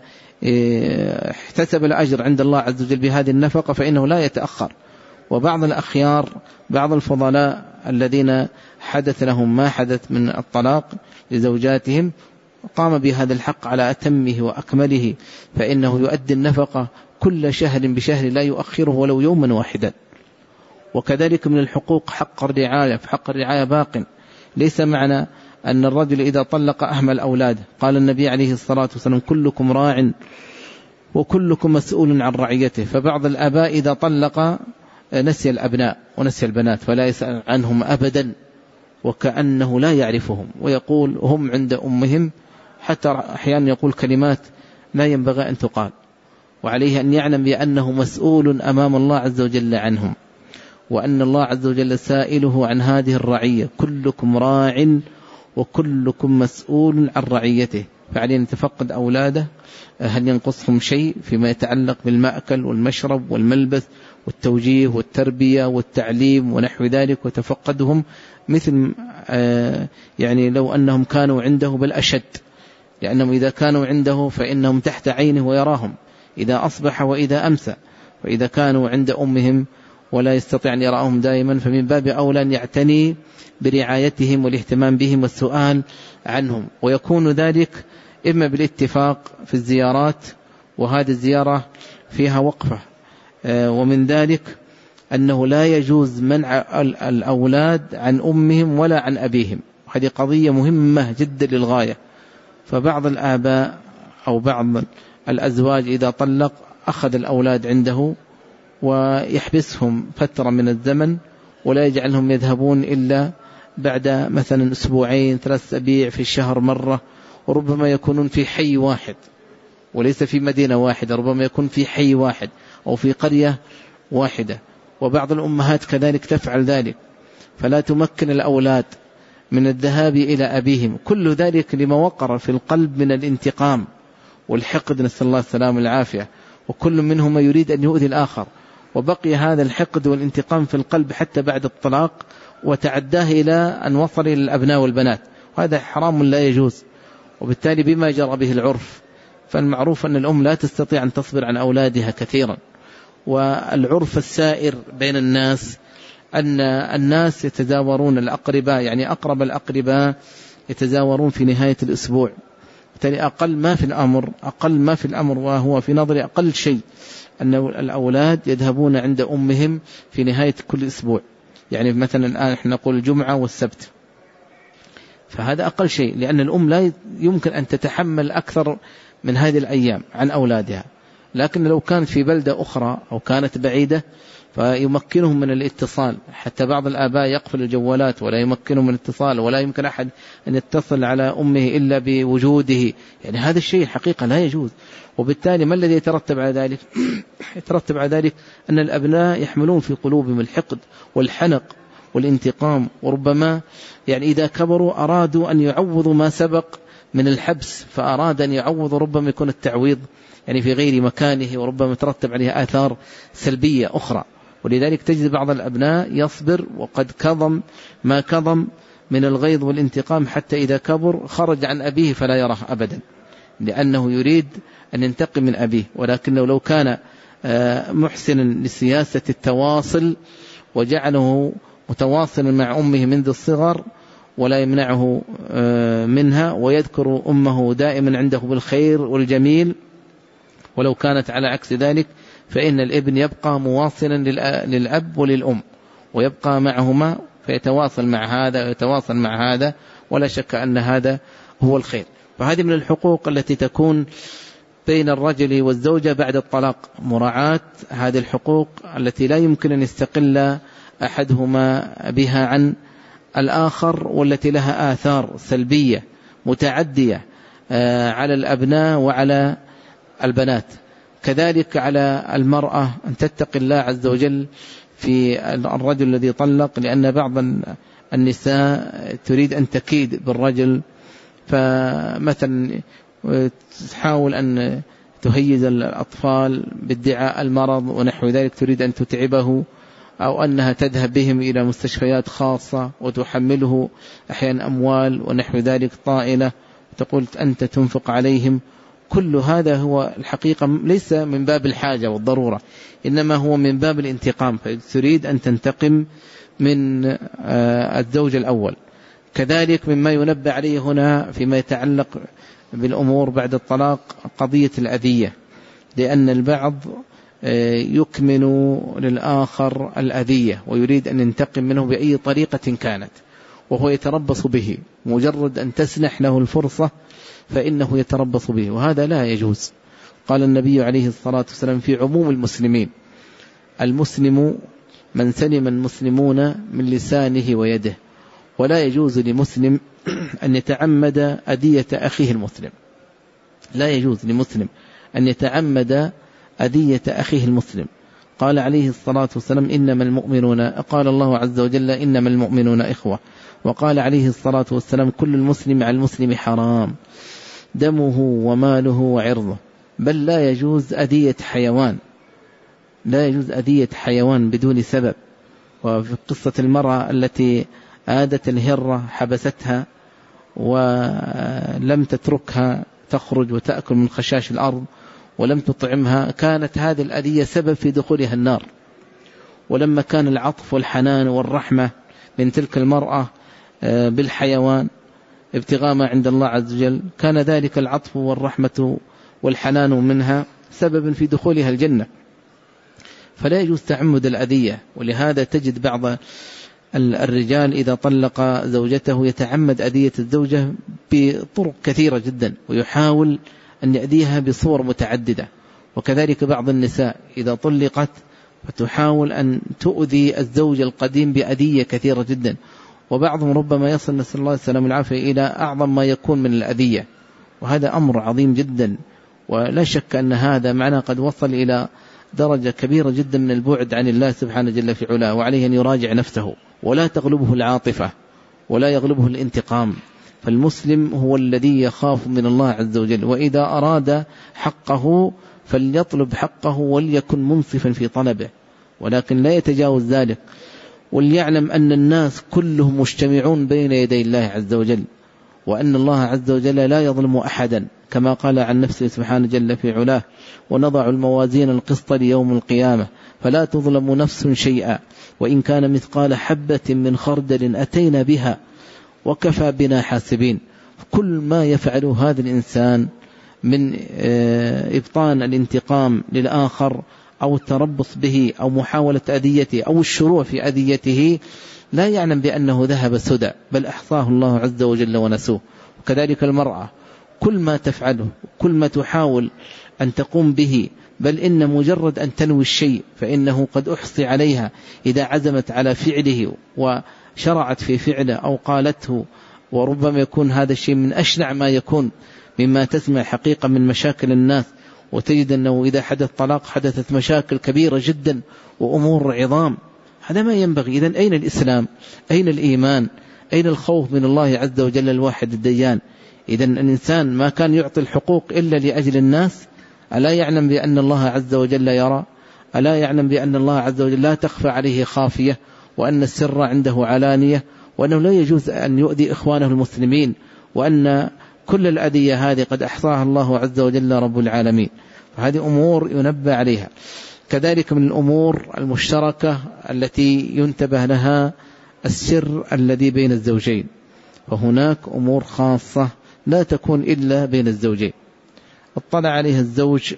Speaker 1: احتسب الأجر عند الله عز وجل بهذه النفقة فإنه لا يتأخر. وبعض الأخيار، بعض الفضلاء الذين حدث لهم ما حدث من الطلاق لزوجاتهم، قام بهذا الحق على أتمه وأكمله، فإنه يؤدي النفقة كل شهر بشهر لا يؤخره ولو يوما واحدا. وكذلك من الحقوق حق الرعاية، فحق الرعاية باق. ليس معنى أن الرجل إذا طلق أهمل أولاده، قال النبي عليه الصلاة والسلام: كلكم راع وكلكم مسؤول عن رعيته. فبعض الآباء إذا طلق نسي الأبناء ونسي البنات، فلا يسأل عنهم أبدا، وكأنه لا يعرفهم، ويقول هم عند أمهم، حتى أحيانا يقول كلمات لا ينبغي أن تقال. وعليه أن يعلم بأنه مسؤول أمام الله عز وجل عنهم، وأن الله عز وجل سائله عن هذه الرعية. كلكم راع وكلكم مسؤول عن رعيته. فعليه أن يتفقد أولاده هل ينقصهم شيء فيما يتعلق بالمأكل والمشرب والملبس والتوجيه والتربية والتعليم ونحو ذلك، وتفقدهم مثل يعني لو أنهم كانوا عنده بل أشد، لأنهم إذا كانوا عنده فإنهم تحت عينه ويراهم إذا أصبح وإذا أمسى. وإذا كانوا عند أمهم ولا يستطيع أن يراهم دائما، فمن باب أولى أن يعتني برعايتهم والاهتمام بهم والسؤال عنهم. ويكون ذلك إما بالاتفاق في الزيارات، وهذه الزيارة فيها وقفة ومن ذلك أنه لا يجوز منع الأولاد عن أمهم ولا عن أبيهم، هذه قضية مهمة جدا للغاية. فبعض الآباء أو بعض الأزواج إذا طلق أخذ الأولاد عنده ويحبسهم فترة من الزمن ولا يجعلهم يذهبون إلا بعد مثلا أسبوعين 3 أسابيع في الشهر مرة، وربما يكونون في حي واحد وليس في مدينة واحدة، ربما يكون في حي واحد أو في قرية واحدة. وبعض الأمهات كذلك تفعل ذلك، فلا تمكن الأولاد من الذهاب إلى أبيهم، كل ذلك لما وقر في القلب من الانتقام والحقد، نسأل الله السلامة والعافية، وكل منهما يريد أن يؤذي الآخر، وبقي هذا الحقد والانتقام في القلب حتى بعد الطلاق، وتعداه إلى أن وصل إلى الأبناء والبنات، وهذا حرام لا يجوز. وبالتالي بما جرى به العرف، فالمعروف أن الأم لا تستطيع أن تصبر عن أولادها كثيرا، والعرف السائر بين الناس أن الناس يتزاورون الأقرباء، يعني أقرب الأقرباء يتزاورون في نهاية الأسبوع، بالتالي أقل ما في الأمر وهو في نظري أقل شيء أن الأولاد يذهبون عند أمهم في نهاية كل أسبوع، يعني مثلا الآن احنا نقول الجمعة والسبت، فهذا أقل شيء، لأن الأم لا يمكن أن تتحمل أكثر من هذه الأيام عن أولادها. لكن لو كانت في بلدة أخرى أو كانت بعيدة فيمكنهم من الاتصال، حتى بعض الآباء يقفل الجوالات ولا يمكنهم من الاتصال، ولا يمكن أحد أن يتصل على أمه إلا بوجوده، يعني هذا الشيء حقيقة لا يجوز. وبالتالي ما الذي يترتب على ذلك؟ يترتب على ذلك أن الأبناء يحملون في قلوبهم الحقد والحنق والانتقام، وربما يعني إذا كبروا أرادوا أن يعوضوا ما سبق من الحبس، فأراد أن يعوض، ربما يكون التعويض يعني في غير مكانه، وربما ترتب عليها آثار سلبية أخرى. ولذلك تجد بعض الأبناء يصبر وقد كظم ما كظم من الغيظ والانتقام، حتى إذا كبر خرج عن أبيه فلا يراه أبدا، لأنه يريد أن ينتقم من أبيه. ولكنه لو كان محسنا لسياسة التواصل وجعله متواصلا مع أمه منذ الصغر ولا يمنعه منها، ويذكر أمه دائما عنده بالخير والجميل، ولو كانت على عكس ذلك فإن الابن يبقى مواصلا للأب وللأم، ويبقى معهما فيتواصل مع هذا ويتواصل مع هذا، ولا شك أن هذا هو الخير. فهذه من الحقوق التي تكون بين الرجل والزوجة بعد الطلاق، مراعاة هذه الحقوق التي لا يمكن أن يستقل أحدهما بها عن الآخر، والتي لها آثار سلبية متعدية على الأبناء وعلى البنات. كذلك على المرأة أن تتقي الله عز وجل في الرجل الذي طلق، لأن بعض النساء تريد أن تكيد بالرجل، فمثلا تحاول أن تهيج الأطفال بادعاء المرض ونحو ذلك، تريد أن تتعبه، أو أنها تذهب بهم إلى مستشفيات خاصة وتحمله أحيانا أموال ونحو ذلك طائلة، تقول أنت تنفق عليهم. كل هذا هو الحقيقة ليس من باب الحاجة والضرورة، إنما هو من باب الانتقام، فتريد أن تنتقم من الزوج الأول. كذلك مما ينبه عليه هنا فيما يتعلق بالأمور بعد الطلاق قضية الأذية، لأن البعض يكمن للآخر الأذية ويريد أن ينتقم منه بأي طريقة كانت، وهو يتربص به، مجرد أن تسنح له الفرصة فإنه يتربص به، وهذا لا يجوز. قال النبي عليه الصلاة والسلام في عموم المسلمين: المسلم من سلم المسلمون من لسانه ويده، ولا يجوز لمسلم أن يتعمد أذية أخيه المسلم، لا يجوز لمسلم أن يتعمد أذية أخيه المسلم. قال عليه الصلاة والسلام: إنما المؤمنون، قال الله عز وجل: إنما المؤمنون إخوة. وقال عليه الصلاة والسلام: كل المسلم على المسلم حرام، دمه وماله وعرضه. بل لا يجوز أذية حيوان، لا يجوز أذية حيوان بدون سبب. وفي قصة المرأة التي آدت الهرة حبستها ولم تتركها تخرج وتأكل من خشاش الأرض ولم تطعمها، كانت هذه الأذية سبب في دخولها النار. ولما كان العطف والحنان والرحمة من تلك المرأة بالحيوان ابتغاء ما عند الله عز وجل، كان ذلك العطف والرحمة والحنان منها سببا في دخولها الجنة. فلا يجوز تعمد الأذية. ولهذا تجد بعض الرجال إذا طلق زوجته يتعمد أذية الزوجة بطرق كثيرة جدا، ويحاول أن يأذيها بصور متعددة. وكذلك بعض النساء إذا طلقت فتحاول أن تؤذي الزوج القديم بأذية كثيرة جدا، وبعضهم ربما يصل نسأل الله السلامة والعافية إلى أعظم ما يكون من الأذية، وهذا أمر عظيم جدا. ولا شك أن هذا معناه قد وصل إلى درجة كبيرة جدا من البعد عن الله سبحانه جل في علاه، وعليه أن يراجع نفسه ولا تغلبه العاطفة ولا يغلبه الانتقام. فالمسلم هو الذي يخاف من الله عز وجل، وإذا أراد حقه فليطلب حقه وليكن منصفا في طلبه، ولكن لا يتجاوز ذلك. وليعلم أن الناس كلهم مجتمعون بين يدي الله عز وجل، وأن الله عز وجل لا يظلم أحدا، كما قال عن نفسه سبحانه جل في علاه: ونضع الموازين القسط ليوم القيامة فلا تظلم نفس شيئا وإن كان مثقال حبة من خردل أتينا بها وكفى بنا حاسبين. كل ما يفعله هذا الإنسان من إبطان الانتقام للآخر أو التربص به أو محاولة أذيته أو الشروع في أذيته لا يعلم بأنه ذهب سدى، بل أحصاه الله عز وجل ونسوه. وكذلك المرأة كل ما تفعله كل ما تحاول أن تقوم به، بل إن مجرد أن تنوي الشيء فإنه قد أحصي عليها إذا عزمت على فعله وشرعت في فعله أو قالته. وربما يكون هذا الشيء من أشنع ما يكون مما تسمع حقيقة من مشاكل الناس، وتجد أنه إذا حدث طلاق حدثت مشاكل كبيرة جدا وأمور عظام. هذا ما ينبغي. إذن أين الإسلام؟ أين الإيمان؟ أين الخوف من الله عز وجل الواحد الديان؟ إذن الإنسان ما كان يعطي الحقوق إلا لأجل الناس. ألا يعلم بأن الله عز وجل يرى؟ ألا يعلم بأن الله عز وجل لا تخفى عليه خافية، وأن السر عنده علانية، وأنه لا يجوز أن يؤذي إخوانه المسلمين، وأن كل الأذية هذه قد أحصاها الله عز وجل رب العالمين. فهذه أمور ينبه عليها. كذلك من الأمور المشتركة التي ينتبه لها السر الذي بين الزوجين، فهناك أمور خاصة لا تكون إلا بين الزوجين. اطلع عليها الزوج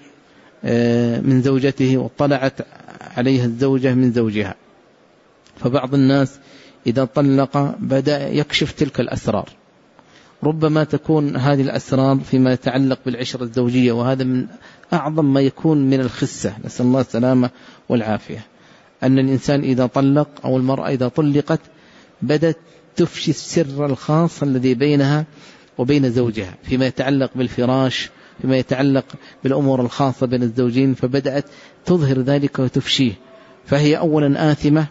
Speaker 1: من زوجته واطلعت عليها الزوجة من زوجها. فبعض الناس إذا طلق بدأ يكشف تلك الأسرار، ربما تكون هذه الأسرار فيما يتعلق بالعشرة الزوجية، وهذا من أعظم ما يكون من الخسة، نسأل الله السلامة والعافية. أن الإنسان إذا طلق أو المرأة إذا طلقت بدأت تفشي السر الخاص الذي بينها وبين زوجها فيما يتعلق بالفراش، فيما يتعلق بالأمور الخاصة بين الزوجين، فبدأت تظهر ذلك وتفشيه. فهي أولا آثمة،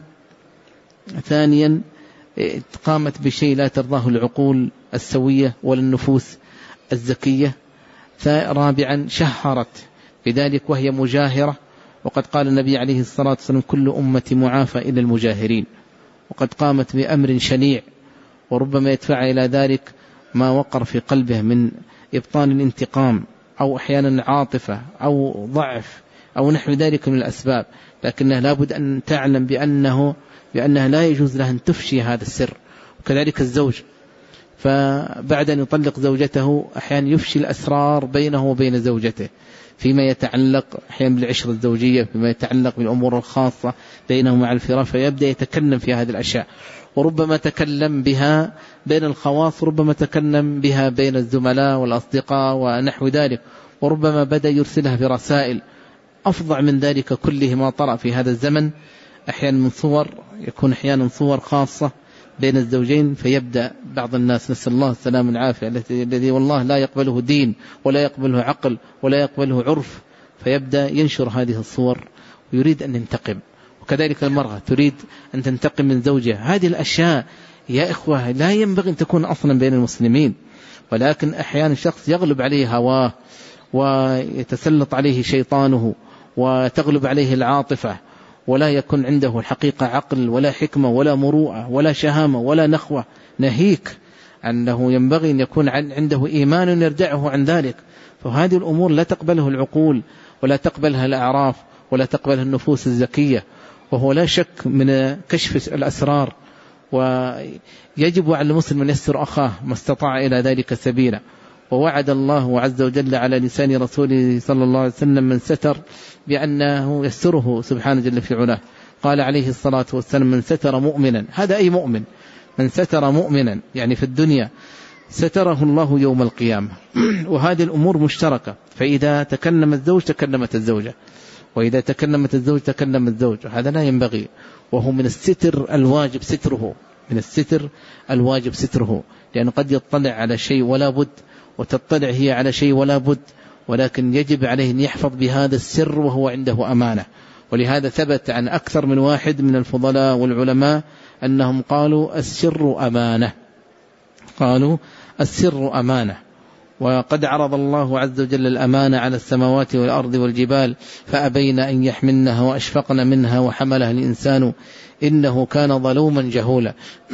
Speaker 1: ثانيا قامت بشيء لا ترضاه العقول السوية ولا النفوس الزكية، رابعا شهرت بذلك وهي مجاهرة، وقد قال النبي عليه الصلاة والسلام: كل أمة معافى إلا المجاهرين. وقد قامت بأمر شنيع، وربما يدفع إلى ذلك ما وقر في قلبه من إبطان الانتقام أو أحيانا عاطفة أو ضعف أو نحو ذلك من الأسباب، لكنها لابد أن تعلم بأنها لا يجوز لها أن تفشي هذا السر. وكذلك الزوج، فبعد أن يطلق زوجته أحيانا يفشي الأسرار بينه وبين زوجته فيما يتعلق أحيانا بالعشرة الزوجية، فيما يتعلق بالأمور الخاصة بينه مع الفراش، فيبدأ يتكلم في هذه الأشياء. وربما تكلم بها بين الخواص، ربما تكلم بها بين الزملاء والأصدقاء ونحو ذلك، وربما بدأ يرسلها في رسائل. أفظع من ذلك كله ما طرأ في هذا الزمن أحيانا من صور، يكون أحيانا صور خاصة بين الزوجين، فيبدأ بعض الناس نسأل الله السلام والعافية الذي والله لا يقبله دين ولا يقبله عقل ولا يقبله عرف، فيبدأ ينشر هذه الصور ويريد أن ينتقم. وكذلك المرأة تريد أن تنتقم من زوجها. هذه الأشياء يا إخوة لا ينبغي أن تكون أصلا بين المسلمين، ولكن أحيانا الشخص يغلب عليه هواه ويتسلط عليه شيطانه وتغلب عليه العاطفة، ولا يكون عنده الحقيقة عقل ولا حكمة ولا مروءة ولا شهامة ولا نخوة. ناهيك أنه ينبغي أن يكون عنده إيمان يردعه عن ذلك. فهذه الأمور لا تقبله العقول ولا تقبلها الأعراف ولا تقبلها النفوس الزكية، وهو لا شك من كشف الأسرار. ويجب على المسلم أن يستر أخاه ما استطاع إلى ذلك سبيلا. ووعد الله عز وجل على لسان رسوله صلى الله عليه وسلم من ستر بأنه يستره سبحانه جل في علاه. قال عليه الصلاة والسلام: من ستر مؤمنا، هذا أي مؤمن، من ستر مؤمنا يعني في الدنيا ستره الله يوم القيامة. وهذه الأمور مشتركة، فإذا تكلم الزوج تكلمت الزوجة، وإذا تكلمت الزوج تكلم الزوج، هذا لا ينبغي، وهو من الستر الواجب ستره، من الستر الواجب ستره، لأنه قد يطلع على شيء ولا بد، وتطلع هي على شيء ولا بد، ولكن يجب عليه أن يحفظ بهذا السر وهو عنده أمانة. ولهذا ثبت عن أكثر من واحد من الفضلاء والعلماء أنهم قالوا السر أمانة، قالوا السر أمانة. وقد عرض الله عز وجل الأمانة على السماوات والأرض والجبال فأبين أن يحملنها وأشفقن منها وحملها الإنسان إنه كان ظلوما جهولا.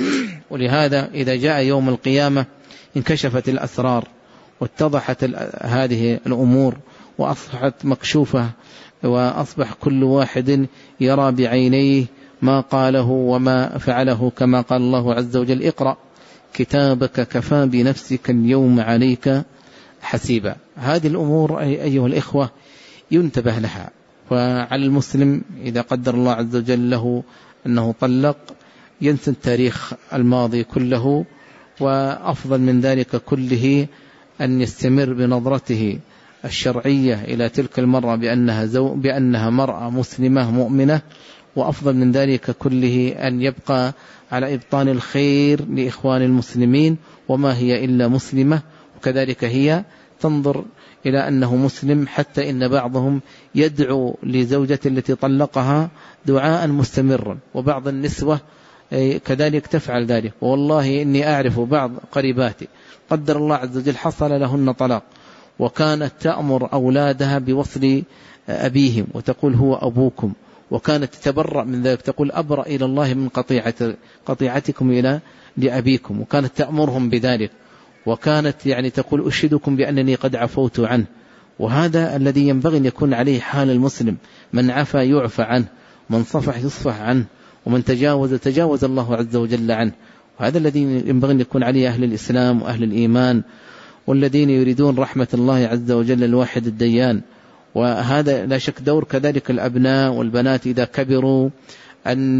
Speaker 1: ولهذا إذا جاء يوم القيامة انكشفت الأسرار واتضحت هذه الأمور وأصبحت مكشوفة، وأصبح كل واحد يرى بعينيه ما قاله وما فعله، كما قال الله عز وجل: اقرأ كتابك كفى بنفسك اليوم عليك حسيبا. هذه الأمور أيها الإخوة ينتبه لها. وعلى المسلم إذا قدر الله عز وجل له أنه طلق ينسى التاريخ الماضي كله، وأفضل من ذلك كله أن يستمر بنظرته الشرعية إلى تلك المرأة بأنها مرأة مسلمة مؤمنة، وأفضل من ذلك كله أن يبقى على إبطان الخير لإخوان المسلمين، وما هي إلا مسلمة، وكذلك هي تنظر إلى أنه مسلم، حتى إن بعضهم يدعو لزوجة التي طلقها دعاء مستمرا، وبعض النسوة كذلك تفعل ذلك. والله إني أعرف بعض قريباتي قدر الله عز وجل حصل لهن طلاق، وكانت تأمر أولادها بوصل أبيهم وتقول هو أبوكم، وكانت تتبرأ من ذلك، تقول أبرأ إلى الله من قطيعتكم إلى لأبيكم، وكانت تأمرهم بذلك، وكانت يعني تقول أشهدكم بأنني قد عفوت عنه. وهذا الذي ينبغي أن يكون عليه حال المسلم، من عفا يعفى عنه، من صفح يصفح عنه، ومن تجاوز الله عز وجل عنه. وهذا الذي ينبغي أن يكون عليه أهل الإسلام وأهل الإيمان، والذين يريدون رحمة الله عز وجل الواحد الديان. وهذا لا شك دور كذلك الأبناء والبنات إذا كبروا أن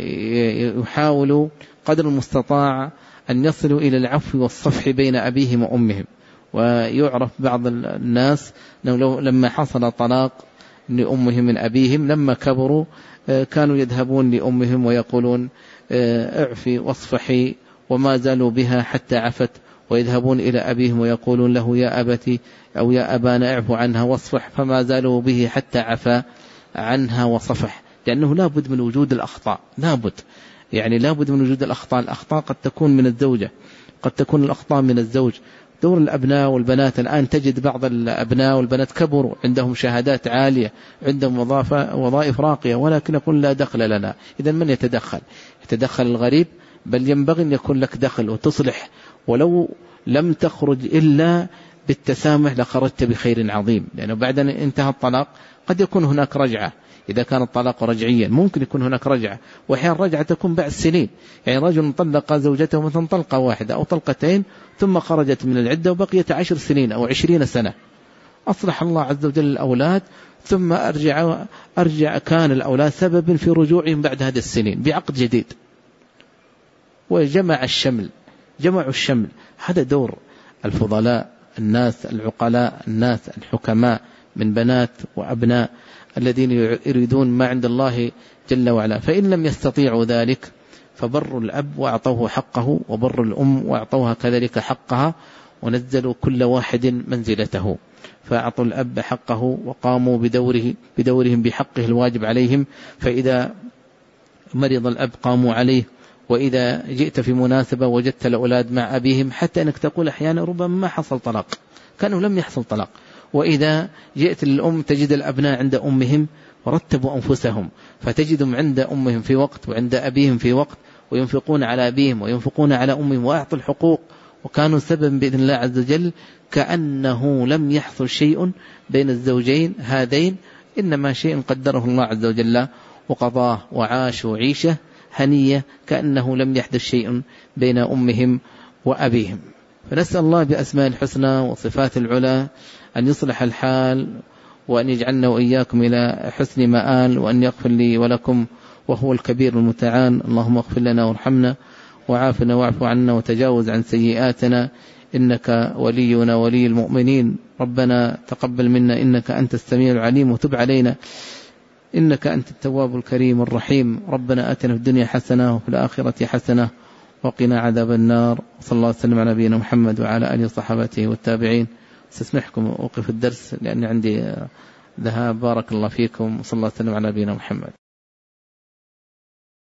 Speaker 1: يحاولوا قدر المستطاع أن يصلوا إلى العفو والصفح بين أبيهم وأمهم. ويعرف بعض الناس لما حصل طلاق لأمهم من أبيهم لما كبروا كانوا يذهبون لأمهم ويقولون اعفي واصفحي، وما زالوا بها حتى عفت، ويذهبون إلى أبيهم ويقولون له يا أبتي أو يا أبانا اعفو عنها واصفح، فما زالوا به حتى عفا عنها وصفح. لأنه لا بد من وجود الأخطاء، لا بد من وجود الأخطاء. الأخطاء قد تكون من الزوجة، قد تكون الأخطاء من الزوج. دور الأبناء والبنات الآن تجد بعض الأبناء والبنات كبروا عندهم شهادات عالية، عندهم وظائف راقية، ولكن يقول لا دخل لنا. إذن من يتدخل الغريب؟ بل ينبغي أن يكون لك دخل وتصلح، ولو لم تخرج إلا بالتسامح لخرجت بخير عظيم. لأنه بعد أن انتهى الطلاق قد يكون هناك رجعة، إذا كان الطلاق رجعيا ممكن يكون هناك رجعة، وأحيانا رجعة تكون بعد سنين. يعني رجل طلق زوجته مثلا طلقة واحدة أو طلقتين ثم خرجت من العدة وبقيت 10 سنين أو 20 سنة، أصلح الله عز وجل الأولاد، ثم أرجع كان الأولاد سببا في رجوعهم بعد هذه السنين بعقد جديد، وجمعوا الشمل. هذا دور الفضلاء، الناس العقلاء، الناس الحكماء من بنات وأبناء الذين يريدون ما عند الله جل وعلا. فإن لم يستطيعوا ذلك فبر الأب وأعطوه حقه، وبر الأم وأعطوها كذلك حقها، ونزلوا كل واحد منزلته، فأعطوا الأب حقه وقاموا بدورهم بحقه الواجب عليهم. فإذا مرض الأب قاموا عليه، وإذا جئت في مناسبة وجدت الأولاد مع أبيهم، حتى أنك تقول أحيانا ربما ما حصل طلاق، كانوا لم يحصل طلاق. وإذا جئت للأم تجد الأبناء عند أمهم ورتبوا أنفسهم، فتجدهم عند أمهم في وقت وعند أبيهم في وقت، وينفقون على أبيهم وينفقون على أمهم وأعطوا الحقوق، وكانوا سببا بإذن الله عز وجل كأنه لم يحصل شيء بين الزوجين هذين، إنما شيء قدره الله عز وجل وقضاه، وعاشوا عيشة هنية كأنه لم يحدث شيء بين أمهم وأبيهم. فنسأل الله بأسماء الحسنى وصفات العلى أن يصلح الحال، وأن يجعلنا وإياكم إلى حسن مآل، وأن يغفر لي ولكم وهو الكبير المتعال. اللهم اغفر لنا وارحمنا وعافنا واعف عنا وتجاوز عن سيئاتنا، إنك ولينا ولي المؤمنين. ربنا تقبل منا إنك أنت السميع العليم، وتب علينا إنك أنت التواب الكريم الرحيم. ربنا آتنا في الدنيا حسنة وفي الآخرة حسنة وقنا عذاب النار. صلى الله وسلم على نبينا محمد وعلى آله وصحبه والتابعين. سأسمحكم أوقف الدرس لأن عندي ذهاب. بارك الله فيكم، وصلى الله وسلم على نبينا محمد.